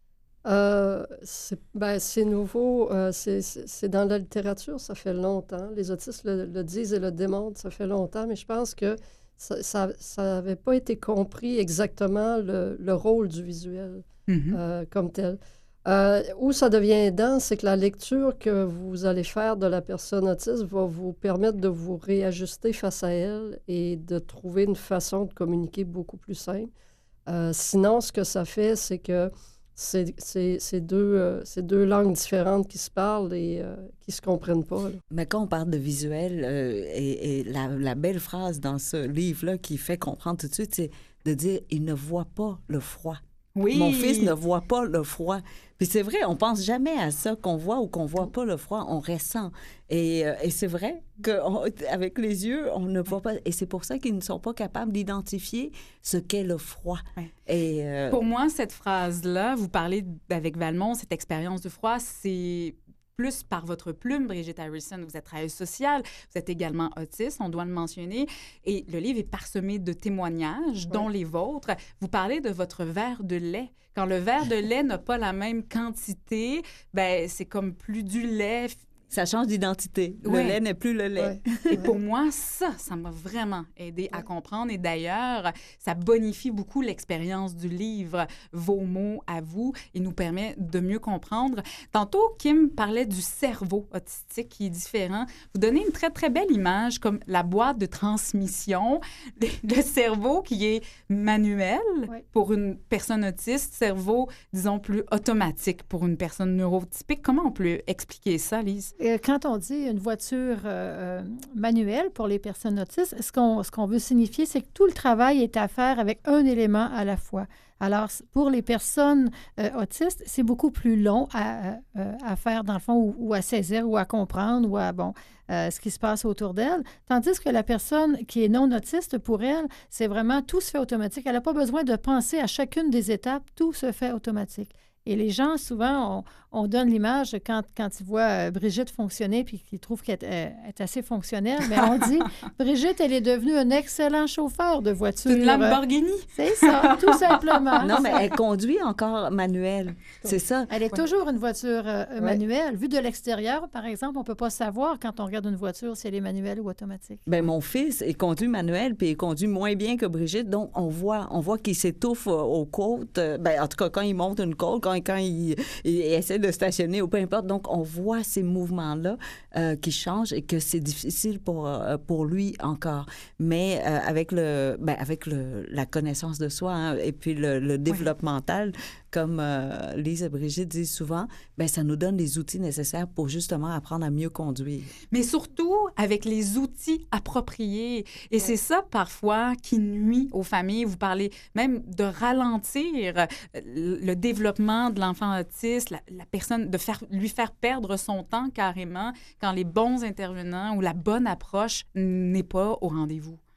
Euh, c'est, ben, c'est nouveau, euh, c'est, c'est, c'est dans la littérature, ça fait longtemps. Les autistes le, le disent et le démontrent, ça fait longtemps, mais je pense que ça n'avait pas été compris exactement le, le rôle du visuel Mm-hmm. euh, comme tel. Euh, où ça devient aidant, c'est que la lecture que vous allez faire de la personne autiste va vous permettre de vous réajuster face à elle et de trouver une façon de communiquer beaucoup plus simple. Euh, sinon, ce que ça fait, c'est que C'est, c'est, c'est, deux, euh, c'est deux langues différentes qui se parlent et euh, qui ne se comprennent pas. Là. Mais quand on parle de visuel, euh, et, et la, la belle phrase dans ce livre-là qui fait comprendre tout de suite, c'est de dire « il ne voit pas le froid ». Oui. Mon fils ne voit pas le froid. Puis c'est vrai, on pense jamais à ça, qu'on voit ou qu'on voit pas le froid, on ressent. Et, euh, et c'est vrai qu'avec les yeux, on ne voit pas. Et c'est pour ça qu'ils ne sont pas capables d'identifier ce qu'est le froid. Ouais. Et, euh... Pour moi, cette phrase-là, vous parlez avec Valmont, cette expérience de froid, c'est plus par votre plume, Brigitte Harrison. Vous êtes travailleuse sociale, vous êtes également autiste, on doit le mentionner. Et le livre est parsemé de témoignages, dont les vôtres. Vous parlez de votre verre de lait. Quand le verre de lait n'a pas la même quantité, ben c'est comme plus du lait. Ça change d'identité. Le Ouais. lait n'est plus le lait. Ouais. Et pour moi, ça, ça m'a vraiment aidé à comprendre. Et d'ailleurs, ça bonifie beaucoup l'expérience du livre, vos mots à vous, et nous permet de mieux comprendre. Tantôt, Kim parlait du cerveau autistique qui est différent. Vous donnez une très, très belle image comme la boîte de transmission, le cerveau qui est manuel Ouais. pour une personne autiste, cerveau, disons, plus automatique pour une personne neurotypique. Comment on peut expliquer ça, Lise? Et quand on dit une voiture euh, euh, manuelle pour les personnes autistes, ce qu'on, ce qu'on veut signifier, c'est que tout le travail est à faire avec un élément à la fois. Alors, pour les personnes euh, autistes, c'est beaucoup plus long à, à, à faire, dans le fond, ou, ou à saisir, ou à comprendre, ou à, bon, euh, ce qui se passe autour d'elle. Tandis que la personne qui est non autiste, pour elle, c'est vraiment, tout se fait automatique. Elle n'a pas besoin de penser à chacune des étapes, tout se fait automatique. Et les gens, souvent, on, on donne l'image quand, quand ils voient euh, Brigitte fonctionner puis qu'ils trouvent qu'elle est, est assez fonctionnelle. Mais on dit, Brigitte, elle est devenue un excellent chauffeur de voiture. C'est une Lamborghini. C'est ça, tout simplement. Non, mais elle conduit encore manuel. C'est ça. Elle est Ouais. toujours une voiture euh, manuelle. Vue de l'extérieur, par exemple, on ne peut pas savoir quand on regarde une voiture si elle est manuelle ou automatique. Ben mon fils, il conduit manuel, puis il conduit moins bien que Brigitte. Donc, on voit, on voit qu'il s'étouffe euh, aux côtes. Euh, Ben, en tout cas, quand il monte une côte, quand, quand il, il essaie de stationner ou peu importe. Donc, on voit ces mouvements-là euh, qui changent et que c'est difficile pour, euh, pour lui encore. Mais euh, avec, le, ben, avec le, la connaissance de soi hein, et puis le, le développement mental, comme euh, Lise et Brigitte disent souvent, ben, ça nous donne les outils nécessaires pour justement apprendre à mieux conduire. Mais surtout avec les outils appropriés. Et c'est ça, parfois, qui nuit aux familles. Vous parlez même de ralentir le développement de l'enfant autiste, la, la personne, de faire, lui faire perdre son temps carrément quand les bons intervenants ou la bonne approche n'est pas au rendez-vous.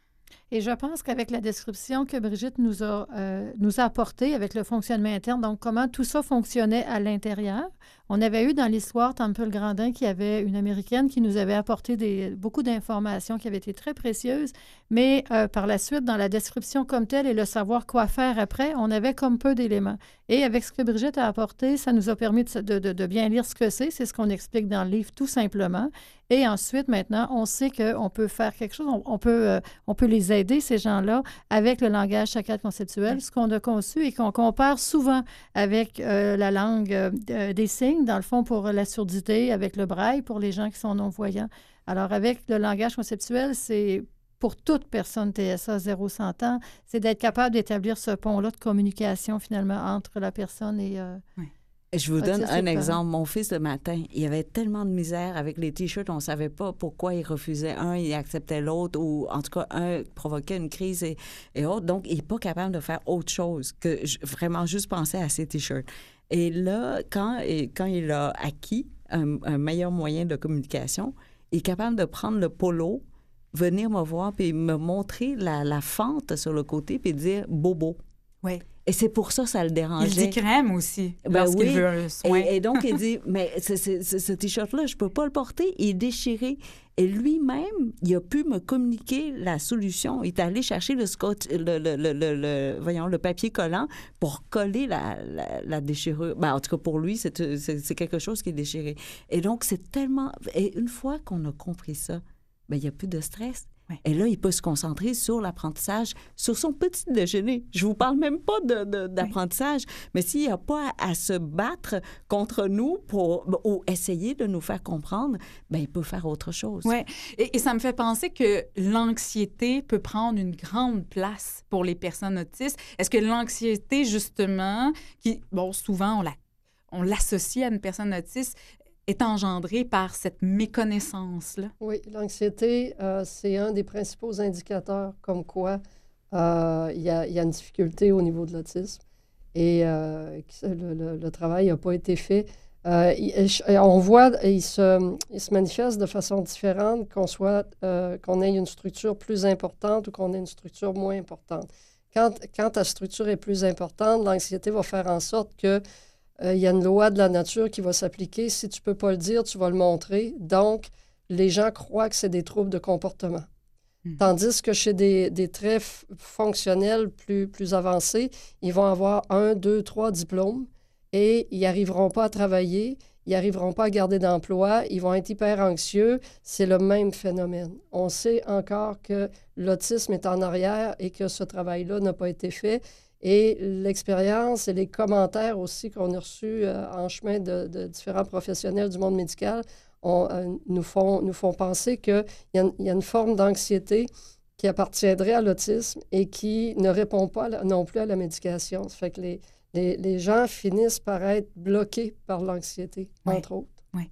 Et je pense qu'avec la description que Brigitte nous a, euh, nous a apportée, avec le fonctionnement interne, donc comment tout ça fonctionnait à l'intérieur, on avait eu dans l'histoire Temple Grandin qui avait une Américaine qui nous avait apporté des, beaucoup d'informations qui avaient été très précieuses, mais euh, par la suite, dans la description comme telle et le savoir quoi faire après, on avait comme peu d'éléments. Et avec ce que Brigitte a apporté, ça nous a permis de, de, de, de bien lire ce que c'est. C'est ce qu'on explique dans le livre, tout simplement. Et ensuite, maintenant, on sait qu'on peut faire quelque chose. On, on, peut, euh, on peut les aider, ces gens-là, avec le langage sacral conceptuel, ce qu'on a conçu et qu'on compare souvent avec euh, la langue euh, des signes, dans le fond, pour la surdité, avec le braille, pour les gens qui sont non-voyants. Alors, avec le langage conceptuel, c'est... pour toute personne T S A zéro cent ans, c'est d'être capable d'établir ce pont-là de communication, finalement, entre la personne et... Euh, oui. Je vous donne un exemple. Mon fils, le matin, il avait tellement de misère avec les T-shirts, on ne savait pas pourquoi il refusait un, il acceptait l'autre, ou en tout cas, un provoquait une crise et, et autre. Donc, il n'est pas capable de faire autre chose que je, vraiment juste penser à ses T-shirts. Et là, quand, et, quand il a acquis un, un meilleur moyen de communication, il est capable de prendre le polo, venir me voir puis me montrer la, la fente sur le côté puis dire « bobo ». Oui. Et c'est pour ça que ça le dérangeait. Il dit crème aussi, ben lorsqu'il oui. veut un soin. Et, et donc, il dit, mais c'est, c'est, c'est, ce T-shirt-là, je ne peux pas le porter, il est déchiré. Et lui-même, il a pu me communiquer la solution. Il est allé chercher le, scotch, le, le, le, le, le, voyons, le papier collant pour coller la, la, la déchirure. Ben, en tout cas, pour lui, c'est, c'est, c'est quelque chose qui est déchiré. Et donc, c'est tellement... Et une fois qu'on a compris ça, ben, il n'y a plus de stress. Oui. Et là, il peut se concentrer sur l'apprentissage, sur son petit déjeuner. Je ne vous parle même pas de, de, d'apprentissage, oui. Mais s'il n'y a pas à, à se battre contre nous pour, ou essayer de nous faire comprendre, bien, il peut faire autre chose. Oui, et, et ça me fait penser que l'anxiété peut prendre une grande place pour les personnes autistes. Est-ce que l'anxiété, justement, qui, bon, souvent, on, la, on l'associe à une personne autiste, est engendrée par cette méconnaissance-là? Oui, l'anxiété, euh, c'est un des principaux indicateurs comme quoi euh, il y, a, y a une difficulté au niveau de l'autisme et euh, le, le, le travail n'a pas été fait. Euh, il, on voit, il se, il se manifeste de façon différente qu'on soit, euh, qu'on ait une structure plus importante ou qu'on ait une structure moins importante. Quand, quand ta structure est plus importante, l'anxiété va faire en sorte que il euh, y a une loi de la nature qui va s'appliquer. Si tu ne peux pas le dire, tu vas le montrer. Donc, les gens croient que c'est des troubles de comportement. Mmh. Tandis que chez des, des traits f- fonctionnels plus, plus avancés, ils vont avoir un, deux, trois diplômes et ils n'arriveront pas à travailler, ils n'arriveront pas à garder d'emploi, ils vont être hyper anxieux. C'est le même phénomène. On sait encore que l'autisme est en arrière et que ce travail-là n'a pas été fait. Et l'expérience et les commentaires aussi qu'on a reçus euh, en chemin de, de différents professionnels du monde médical on, euh, nous, font, nous font penser qu'il y, y a une forme d'anxiété qui appartiendrait à l'autisme et qui ne répond pas la, non plus à la médication. Ça fait que les, les, les gens finissent par être bloqués par l'anxiété, oui. entre autres. Oui.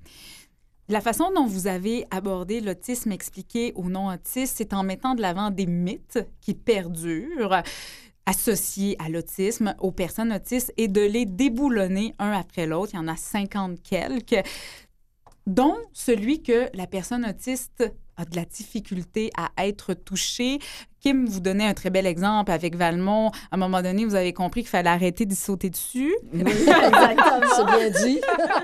La façon dont vous avez abordé l'autisme expliqué aux non-autistes, c'est en mettant de l'avant des mythes qui perdurent, associés à l'autisme, aux personnes autistes, et de les déboulonner un après l'autre. Il y en a cinquante quelques, dont celui que la personne autiste a de la difficulté à être touchée. Kim, vous donnez un très bel exemple avec Valmont. À un moment donné, vous avez compris qu'il fallait arrêter d'y sauter dessus. Oui, exactement. C'est bien dit.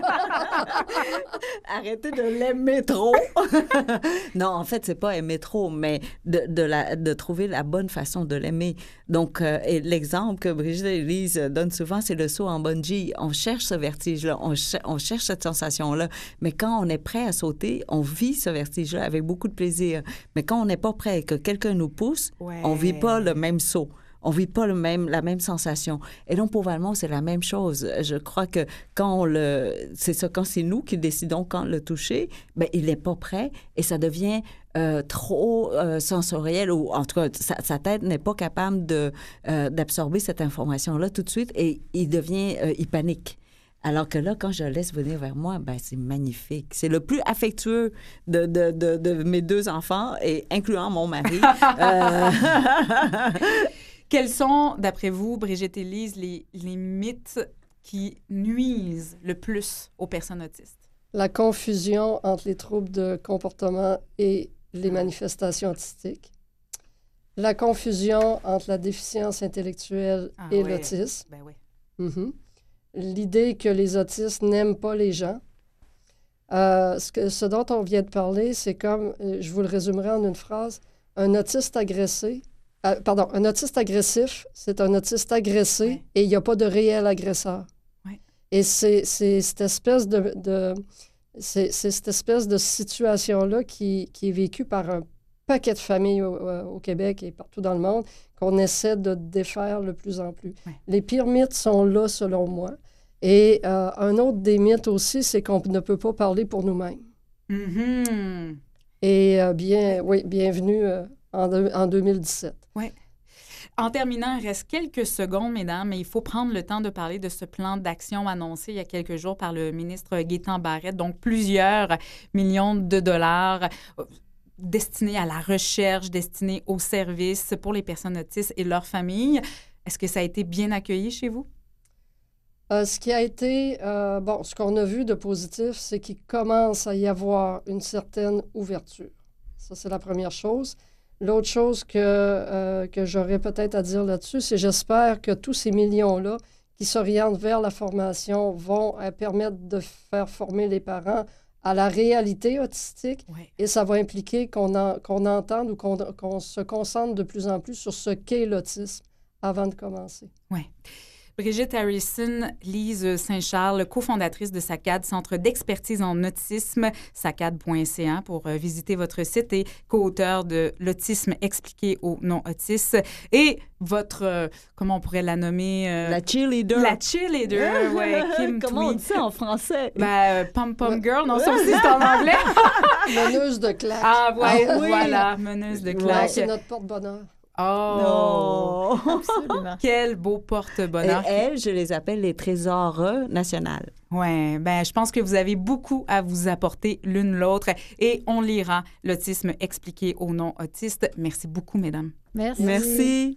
Arrêtez de l'aimer trop. Non, en fait, c'est pas aimer trop, mais de, de, la, de trouver la bonne façon de l'aimer. Donc, euh, et l'exemple que Brigitte et Lise donnent souvent, c'est le saut en bungee. On cherche ce vertige-là, on, ch- on cherche cette sensation-là. Mais quand on est prêt à sauter, on vit ce vertige-là avec beaucoup de plaisir. Mais quand on n'est pas prêt et que quelqu'un nous pousse, ouais. on ne vit pas le même saut. On ne vit pas le même, la même sensation. Et donc, pour Valmont, c'est la même chose. Je crois que quand on le... C'est ça, quand c'est nous qui décidons quand le toucher, bien, il n'est pas prêt et ça devient euh, trop euh, sensoriel ou, en tout cas, sa, sa tête n'est pas capable de, euh, d'absorber cette information-là tout de suite et il devient... Euh, il panique. Alors que là, quand je le laisse venir vers moi, ben c'est magnifique. C'est le plus affectueux de, de, de, de mes deux enfants, et incluant mon mari. euh... Quels sont, d'après vous, Brigitte et Lise, les, les mythes qui nuisent le plus aux personnes autistes? La confusion entre les troubles de comportement et les manifestations autistiques. La confusion entre la déficience intellectuelle Ah et ouais. l'autisme. Ben oui. Mhm. L'idée que les autistes n'aiment pas les gens. Euh, ce, que- ce dont on vient de parler, c'est comme, euh, je vous le résumerai en une phrase, un autiste agressé, euh, pardon, un autiste agressif, c'est un autiste agressé Ouais. et il n'y a pas de réel agresseur. Ouais. Et c'est c'est cette espèce de, de c'est c'est cette espèce de situation-là qui, qui est vécue par un paquet de familles au, au Québec et partout dans le monde qu'on essaie de défaire de plus en plus. Ouais. Les pires mythes sont là, selon moi. Et euh, un autre des mythes aussi, c'est qu'on ne peut pas parler pour nous-mêmes. Mhm. Et euh, bien, oui, bienvenue euh, en, deux- en deux mille dix-sept. En terminant, il reste quelques secondes, mesdames, mais il faut prendre le temps de parler de ce plan d'action annoncé il y a quelques jours par le ministre Gaétan Barrette, donc plusieurs millions de dollars euh, destinés à la recherche, destinés aux services pour les personnes autistes et leurs familles. Est-ce que ça a été bien accueilli chez vous? Euh, ce qui a été, euh, bon, ce qu'on a vu de positif, c'est qu'il commence à y avoir une certaine ouverture. Ça, c'est la première chose. L'autre chose que, euh, que j'aurais peut-être à dire là-dessus, c'est j'espère que tous ces millions-là qui s'orientent vers la formation vont euh, permettre de faire former les parents à la réalité autistique Oui. et ça va impliquer qu'on en- qu'on entende ou qu'on qu'on se concentre de plus en plus sur ce qu'est l'autisme avant de commencer. Oui. Brigitte Harrison, Lise Saint-Charles, cofondatrice de S A C A D, Centre d'expertise en autisme, S A C A D point C A pour euh, visiter votre site et co-auteur de L'autisme expliqué aux non-autistes. Et votre, euh, comment on pourrait la nommer? euh, La cheerleader. La cheerleader, oui, Kim Comment on Tweed. dit ça en français? Ben, euh, Pom Pom Girl, non, ça aussi c'est en anglais. Meneuse de claque. Ah, ouais, Ah oui. voilà, meneuse de Non, claque. c'est notre porte-bonheur. Oh, Non. Absolument. quel beau Et porte-bonheur. elles, je les appelle les trésors nationales. Oui, ben je pense que vous avez beaucoup à vous apporter l'une l'autre et on lira L'autisme expliqué aux non-autistes. Merci beaucoup, mesdames. Merci. Merci.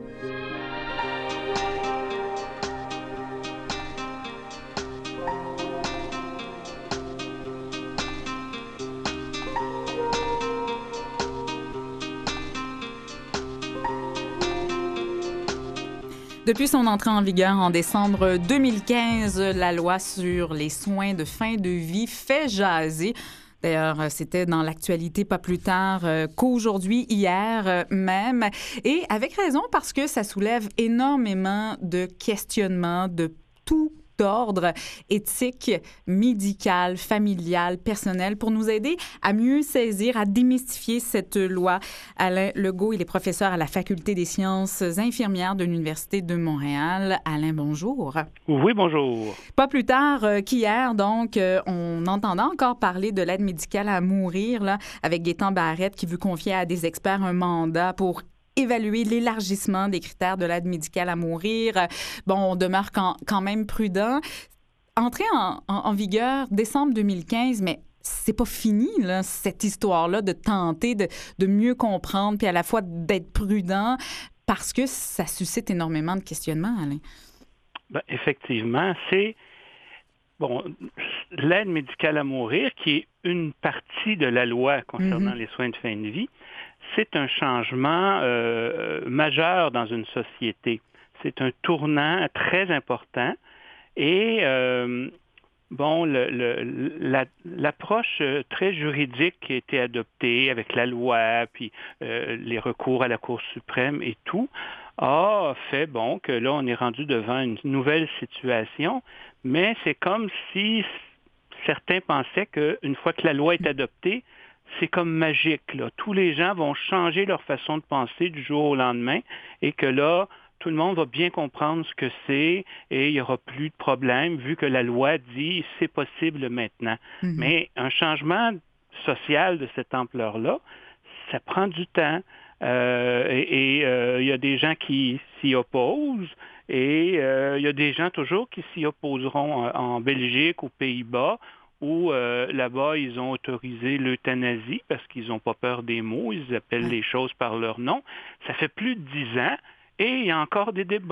Depuis son entrée en vigueur en décembre deux mille quinze, la loi sur les soins de fin de vie fait jaser. D'ailleurs, c'était dans l'actualité pas plus tard euh, qu'aujourd'hui, hier euh, même. Et avec raison, parce que ça soulève énormément de questionnements de tout ordre, éthique, médical, familial, personnel, pour nous aider à mieux saisir, à démystifier cette loi. Alain Legault, il est professeur à la Faculté des sciences infirmières de l'Université de Montréal. Alain, bonjour. Oui, bonjour. Pas plus tard euh, qu'hier, donc, euh, on entendait encore parler de l'aide médicale à mourir, là, avec Gaétan Barrette qui veut confier à des experts un mandat pour évaluer l'élargissement des critères de l'aide médicale à mourir. Bon, on demeure quand, quand même prudent. Entrée en, en, en vigueur décembre deux mille quinze, mais c'est pas fini, là, cette histoire-là de tenter de, de mieux comprendre puis à la fois d'être prudent parce que ça suscite énormément de questionnements, Alain. Ben, effectivement, c'est bon l'aide médicale à mourir qui est une partie de la loi concernant Mm-hmm. les soins de fin de vie. C'est un changement euh, majeur dans une société. C'est un tournant très important et euh, bon, le, le, la, l'approche très juridique qui a été adoptée avec la loi, puis euh, les recours à la Cour suprême et tout, a fait bon que là on est rendu devant une nouvelle situation, mais c'est comme si certains pensaient qu'une fois que la loi est adoptée, c'est comme magique, là. Tous les gens vont changer leur façon de penser du jour au lendemain et que là, tout le monde va bien comprendre ce que c'est et il n'y aura plus de problème vu que la loi dit c'est possible maintenant. Mm-hmm. Mais un changement social de cette ampleur-là, ça prend du temps. Euh, et il euh, y a des gens qui s'y opposent et il euh, y a des gens toujours qui s'y opposeront en, en Belgique, aux Pays-Bas, où euh, là-bas, ils ont autorisé l'euthanasie parce qu'ils n'ont pas peur des mots, ils appellent les choses par leur nom. Ça fait plus de dix ans et il y a encore des débats.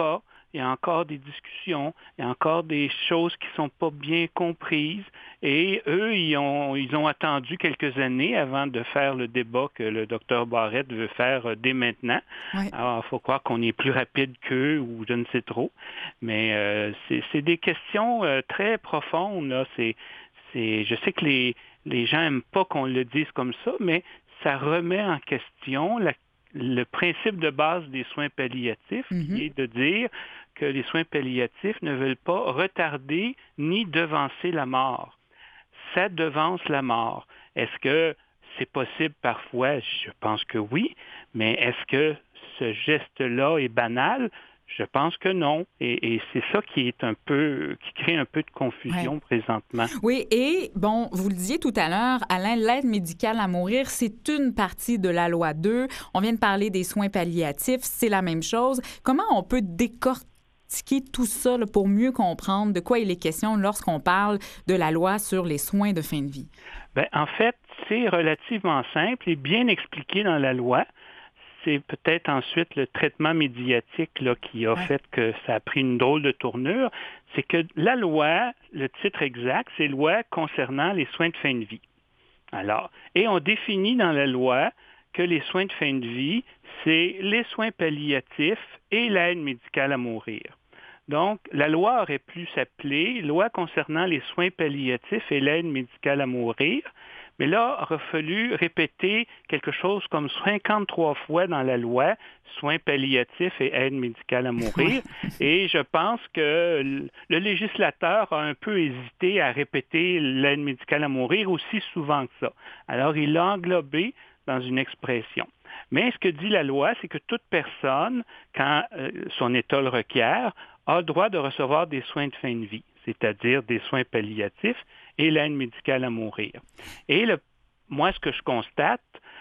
il y a encore des discussions, il y a encore des choses qui ne sont pas bien comprises. Et eux, ils ont, ils ont attendu quelques années avant de faire le débat que le docteur Barrette veut faire dès maintenant. Oui. Alors, il faut croire qu'on est plus rapide qu'eux ou je ne sais trop. Mais euh, c'est, c'est des questions euh, très profondes. Là. C'est, c'est, je sais que les, les gens n'aiment pas qu'on le dise comme ça, mais ça remet en question la le principe de base des soins palliatifs, mm-hmm. qui est de dire que les soins palliatifs ne veulent pas retarder ni devancer la mort. Ça devance la mort. Est-ce que c'est possible parfois? Je pense que oui, mais est-ce que ce geste-là est banal? Je pense que non. Et, et c'est ça qui est un peu, qui crée un peu de confusion ouais. présentement. Oui, et bon, vous le disiez tout à l'heure, Alain, l'aide médicale à mourir, c'est une partie de la loi deux. On vient de parler des soins palliatifs, c'est la même chose. Comment on peut décortiquer tout ça là, pour mieux comprendre de quoi il est question lorsqu'on parle de la loi sur les soins de fin de vie? Bien, en fait, c'est relativement simple et bien expliqué dans la loi. C'est peut-être ensuite le traitement médiatique là, qui a ouais. fait que ça a pris une drôle de tournure. C'est que la loi, le titre exact, c'est loi concernant les soins de fin de vie. Alors, et on définit dans la loi que les soins de fin de vie, c'est les soins palliatifs et l'aide médicale à mourir. Donc, la loi aurait pu s'appeler loi concernant les soins palliatifs et l'aide médicale à mourir. Mais là, il aurait fallu répéter quelque chose comme cinquante-trois fois dans la loi, soins palliatifs et aide médicale à mourir. Et je pense que le législateur a un peu hésité à répéter l'aide médicale à mourir aussi souvent que ça. Alors, il l'a englobé dans une expression. Mais ce que dit la loi, c'est que toute personne, quand euh, son état le requiert, a le droit de recevoir des soins de fin de vie, c'est-à-dire des soins palliatifs et l'aide médicale à mourir. Et le, moi, ce que je constate,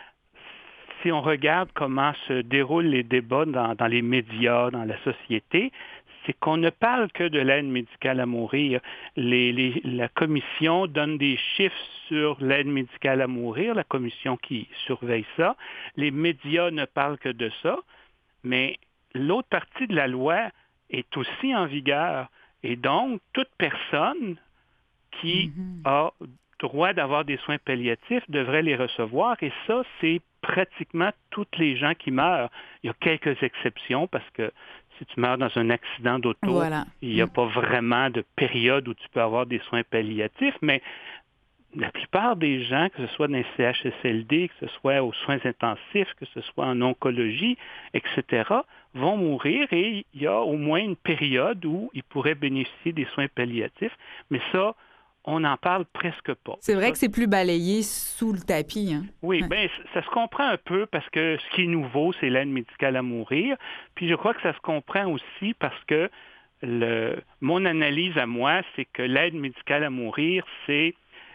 si on regarde comment se déroulent les débats dans, dans les médias, dans la société, c'est qu'on ne parle que de l'aide médicale à mourir. Les, les, la commission donne des chiffres sur l'aide médicale à mourir, la commission qui surveille ça. Les médias ne parlent que de ça, mais l'autre partie de la loi est aussi en vigueur. Et donc, toute personne qui mm-hmm. a droit d'avoir des soins palliatifs devrait les recevoir. Et ça, c'est pratiquement tous les gens qui meurent. Il y a quelques exceptions parce que si tu meurs dans un accident d'auto, voilà. il n'y a mm. pas vraiment de période où tu peux avoir des soins palliatifs, mais la plupart des gens, que ce soit dans les C H S L D, que ce soit aux soins intensifs, que ce soit en oncologie, et cetera, vont mourir et il y a au moins une période où ils pourraient bénéficier des soins palliatifs. Mais ça, on n'en parle presque pas. C'est vrai ça, que c'est plus balayé sous le tapis. Hein? Oui, ouais. bien, ça se comprend un peu parce que ce qui est nouveau, c'est l'aide médicale à mourir. Puis je crois que ça se comprend aussi parce que le, mon analyse à moi, c'est que l'aide médicale à mourir, c'est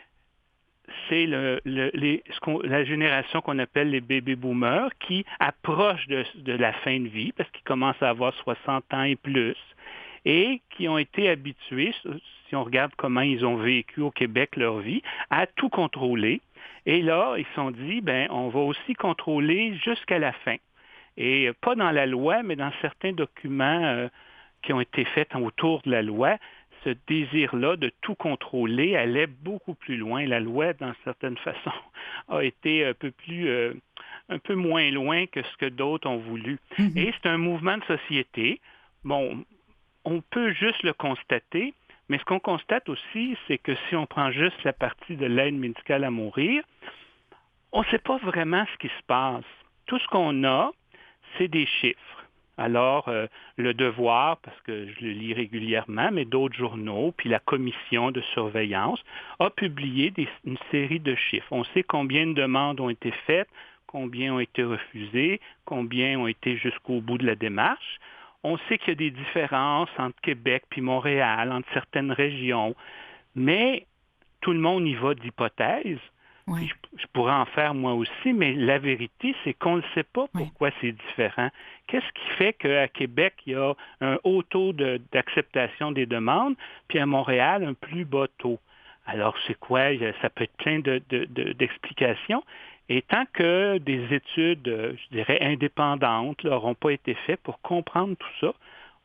c'est le, le, les, ce qu'on, la génération qu'on appelle les baby boomers qui approchent de, de la fin de vie parce qu'ils commencent à avoir soixante ans et plus et qui ont été habitués, si on regarde comment ils ont vécu au Québec leur vie, à tout contrôler. Et là, ils se sont dit, ben, on va aussi contrôler jusqu'à la fin. Et pas dans la loi, mais dans certains documents euh, qui ont été faits autour de la loi, ce désir-là de tout contrôler allait beaucoup plus loin. La loi, d'une certaine façon, a été un peu plus, euh, un peu moins loin que ce que d'autres ont voulu. Mm-hmm. Et c'est un mouvement de société. Bon, on peut juste le constater, mais ce qu'on constate aussi, c'est que si on prend juste la partie de l'aide médicale à mourir, on ne sait pas vraiment ce qui se passe. Tout ce qu'on a, c'est des chiffres. Alors, euh, Le Devoir, parce que je le lis régulièrement, mais d'autres journaux, puis la commission de surveillance, a publié des, une série de chiffres. On sait combien de demandes ont été faites, combien ont été refusées, combien ont été jusqu'au bout de la démarche. On sait qu'il y a des différences entre Québec puis Montréal, entre certaines régions, mais tout le monde y va d'hypothèses. Oui. Je, je pourrais en faire moi aussi, mais la vérité, c'est qu'on ne sait pas pourquoi oui. c'est différent. Qu'est-ce qui fait qu'à Québec, il y a un haut taux de, d'acceptation des demandes, puis à Montréal, un plus bas taux? Alors, c'est quoi? Ça peut être plein de, de, de, d'explications. Et tant que des études, je dirais, indépendantes n'auront pas été faites pour comprendre tout ça,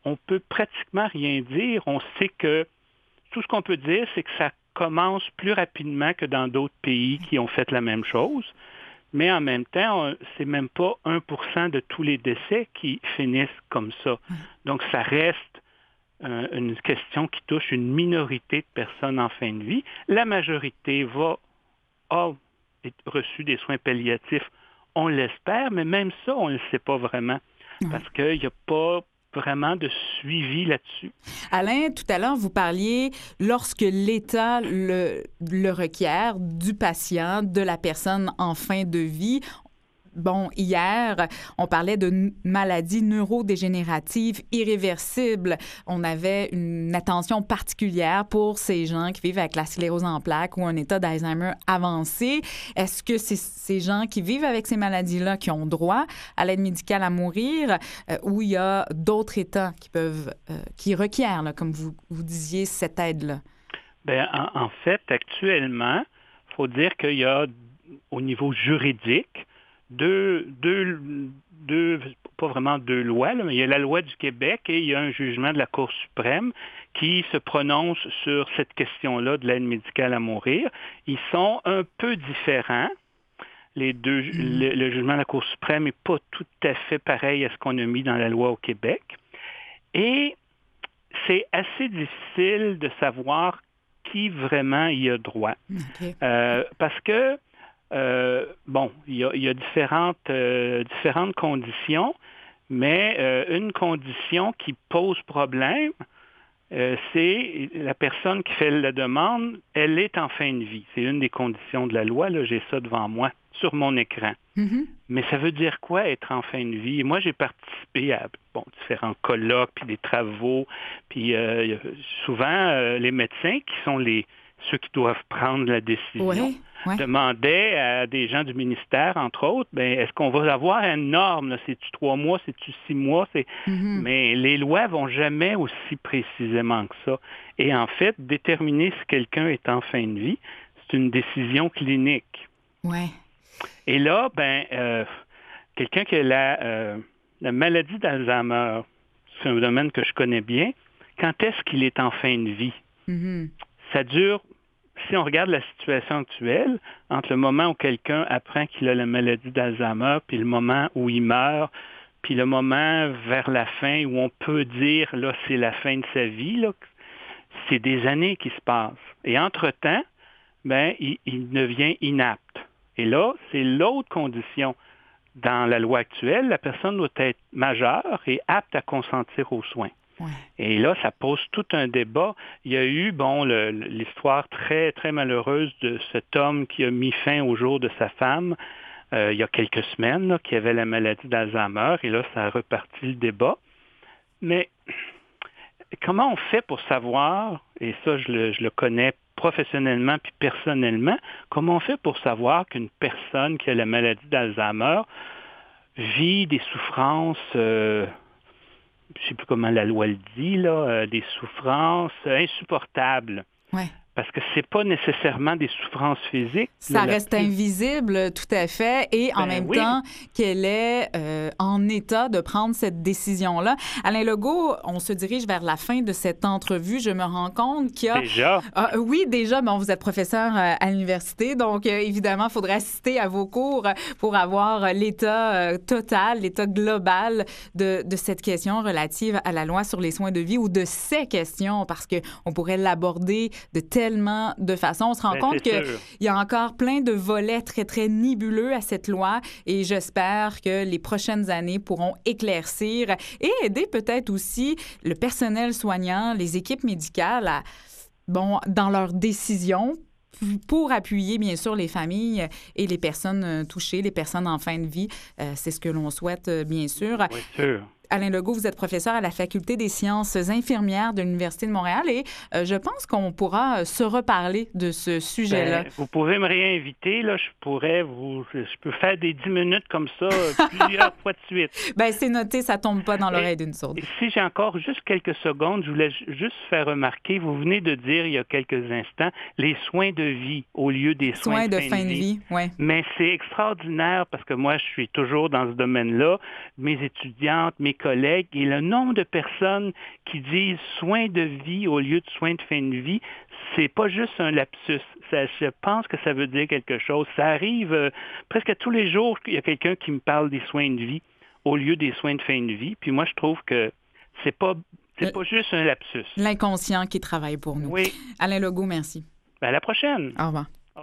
on peut pratiquement rien dire. On sait que tout ce qu'on peut dire, c'est que ça commence plus rapidement que dans d'autres pays qui ont fait la même chose. Mais en même temps, c'est même pas un pour cent de tous les décès qui finissent comme ça. Donc, ça reste euh, une question qui touche une minorité de personnes en fin de vie. La majorité va a reçu des soins palliatifs, on l'espère, mais même ça, on ne le sait pas vraiment. Parce qu'il n'y a pas vraiment de suivi là-dessus. Alain, tout à l'heure, vous parliez, lorsque l'État le, le requiert, du patient, de la personne en fin de vie. Bon, hier, on parlait de n- maladies neurodégénératives irréversibles. On avait une attention particulière pour ces gens qui vivent avec la sclérose en plaques ou un état d'Alzheimer avancé. Est-ce que c'est ces gens qui vivent avec ces maladies-là qui ont droit à l'aide médicale à mourir euh, ou il y a d'autres états qui peuvent, euh, qui requièrent, là, comme vous, vous disiez, cette aide-là? Bien, en, en fait, actuellement, il faut dire qu'il y a, au niveau juridique, Deux, deux, deux, pas vraiment deux lois, là, mais il y a la loi du Québec et il y a un jugement de la Cour suprême qui se prononce sur cette question-là de l'aide médicale à mourir. Ils sont un peu différents. Les deux, mmh. le, le jugement de la Cour suprême n'est pas tout à fait pareil à ce qu'on a mis dans la loi au Québec. Et c'est assez difficile de savoir qui vraiment y a droit. Okay. Euh, parce que Euh, bon, il y a, il y a différentes, euh, différentes conditions, mais euh, une condition qui pose problème, euh, c'est la personne qui fait la demande, elle est en fin de vie. C'est une des conditions de la loi, là, j'ai ça devant moi, sur mon écran. Mm-hmm. Mais ça veut dire quoi, être en fin de vie? Moi, j'ai participé à bon, différents colloques, puis des travaux, puis euh, souvent, euh, les médecins qui sont les ceux qui doivent prendre la décision, oui, oui. demandaient à des gens du ministère, entre autres, ben, est-ce qu'on va avoir une norme? Là? C'est-tu trois mois? C'est-tu six mois? C'est... Mm-hmm. Mais les lois vont jamais aussi précisément que ça. Et en fait, déterminer si quelqu'un est en fin de vie, c'est une décision clinique. Ouais. Et là, ben, euh, quelqu'un qui a la, euh, la maladie d'Alzheimer, c'est un domaine que je connais bien, quand est-ce qu'il est en fin de vie? Mm-hmm. Ça dure, si on regarde la situation actuelle, entre le moment où quelqu'un apprend qu'il a la maladie d'Alzheimer, puis le moment où il meurt, puis le moment vers la fin où on peut dire, là, c'est la fin de sa vie, là, c'est des années qui se passent. Et entre-temps, ben, il, il devient inapte. Et là, c'est l'autre condition. Dans la loi actuelle, la personne doit être majeure et apte à consentir aux soins. Ouais. Et là, ça pose tout un débat. Il y a eu, bon, le, l'histoire très, très malheureuse de cet homme qui a mis fin au jour de sa femme euh, il y a quelques semaines, là, qui avait la maladie d'Alzheimer. Et là, ça a reparti le débat. Mais comment on fait pour savoir, et ça, je le, je le connais professionnellement puis personnellement, comment on fait pour savoir qu'une personne qui a la maladie d'Alzheimer vit des souffrances... Euh, je ne sais plus comment la loi le dit, là, euh, des souffrances euh, insupportables. Ouais. Parce que c'est pas nécessairement des souffrances physiques. Ça reste plus... invisible, tout à fait, et en ben même oui. temps qu'elle est euh, en état de prendre cette décision-là. Alain Legault, on se dirige vers la fin de cette entrevue. Je me rends compte qu'il y a... Déjà? Euh, oui, déjà. Bon, vous êtes professeur euh, à l'université, donc euh, évidemment, il faudrait assister à vos cours pour avoir l'état euh, total, l'état global de, de cette question relative à la loi sur les soins de vie ou de ces questions, parce qu'on pourrait l'aborder de telle de façon. On se rend ben, compte qu'il y a encore plein de volets très, très nébuleux à cette loi et j'espère que les prochaines années pourront éclaircir et aider peut-être aussi le personnel soignant, les équipes médicales à, bon, dans leurs décisions pour appuyer, bien sûr, les familles et les personnes touchées, les personnes en fin de vie. Euh, c'est ce que l'on souhaite, bien sûr. Oui, sûr. Alain Legault, vous êtes professeur à la Faculté des sciences infirmières de l'Université de Montréal et euh, je pense qu'on pourra se reparler de ce sujet-là. Ben, vous pouvez me réinviter, là, je pourrais vous... Je peux faire des dix minutes comme ça plusieurs fois de suite. Bien, c'est noté, ça tombe pas dans l'oreille d'une sourde. Si j'ai encore juste quelques secondes, je voulais juste faire remarquer, vous venez de dire il y a quelques instants, les soins de vie au lieu des soins, soins de, de fin, fin de vie. vie ouais. Mais c'est extraordinaire parce que moi, je suis toujours dans ce domaine-là. Mes étudiantes, mes collègues et le nombre de personnes qui disent soins de vie au lieu de soins de fin de vie, c'est pas juste un lapsus. Ça, je pense que ça veut dire quelque chose. Ça arrive euh, presque tous les jours qu'il y a quelqu'un qui me parle des soins de vie au lieu des soins de fin de vie. Puis moi, je trouve que c'est pas c'est pas juste un lapsus. L'inconscient qui travaille pour nous. Oui. Alain Legault, merci. Ben, à la prochaine. Au revoir. Oh.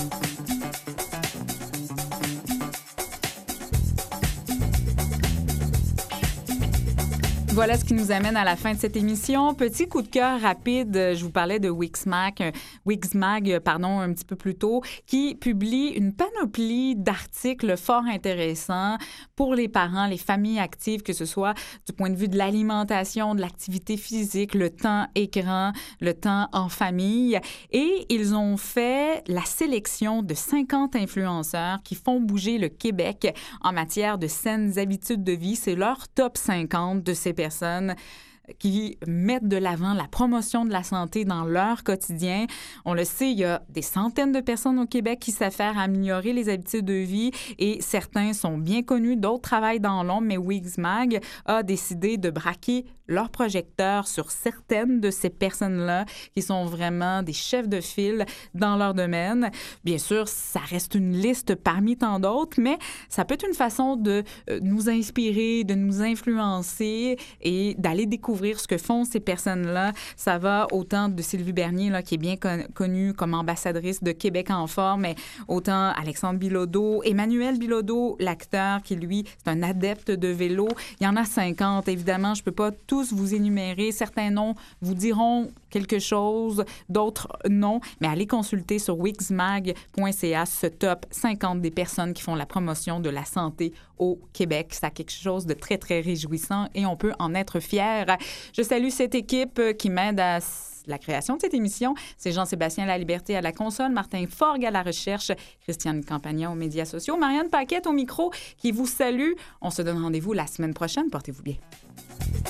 Voilà ce qui nous amène à la fin de cette émission. Petit coup de cœur rapide, je vous parlais de Wixmag, Wixmag, pardon, un petit peu plus tôt, qui publie une panoplie d'articles fort intéressants pour les parents, les familles actives, que ce soit du point de vue de l'alimentation, de l'activité physique, le temps écran, le temps en famille. Et ils ont fait la sélection de cinquante influenceurs qui font bouger le Québec en matière de saines habitudes de vie. C'est leur top cinquante de ces personnes personnes qui mettent de l'avant la promotion de la santé dans leur quotidien. On le sait, il y a des centaines de personnes au Québec qui s'affairent à améliorer les habitudes de vie et certains sont bien connus, d'autres travaillent dans l'ombre, mais Wixmag a décidé de braquer leur projecteur sur certaines de ces personnes-là qui sont vraiment des chefs de file dans leur domaine. Bien sûr, ça reste une liste parmi tant d'autres, mais ça peut être une façon de nous inspirer, de nous influencer et d'aller découvrir ce que font ces personnes-là. Ça va autant de Sylvie Bernier, là, qui est bien con- connue comme ambassadrice de Québec en forme, mais autant Alexandre Bilodeau, Emmanuel Bilodeau, l'acteur qui, lui, c'est un adepte de vélo. Il y en a cinquante. Évidemment, je ne peux pas tous vous énumérer. Certains noms vous diront quelque chose, d'autres non, mais allez consulter sur wixmag point c a ce top cinquante des personnes qui font la promotion de la santé au Québec. C'est quelque chose de très, très réjouissant et on peut en être fier. Je salue cette équipe qui m'aide à la création de cette émission. C'est Jean-Sébastien Laliberté à la console, Martin Forgue à la recherche, Christiane Campagna aux médias sociaux, Marianne Paquette au micro qui vous salue. On se donne rendez-vous la semaine prochaine. Portez-vous bien.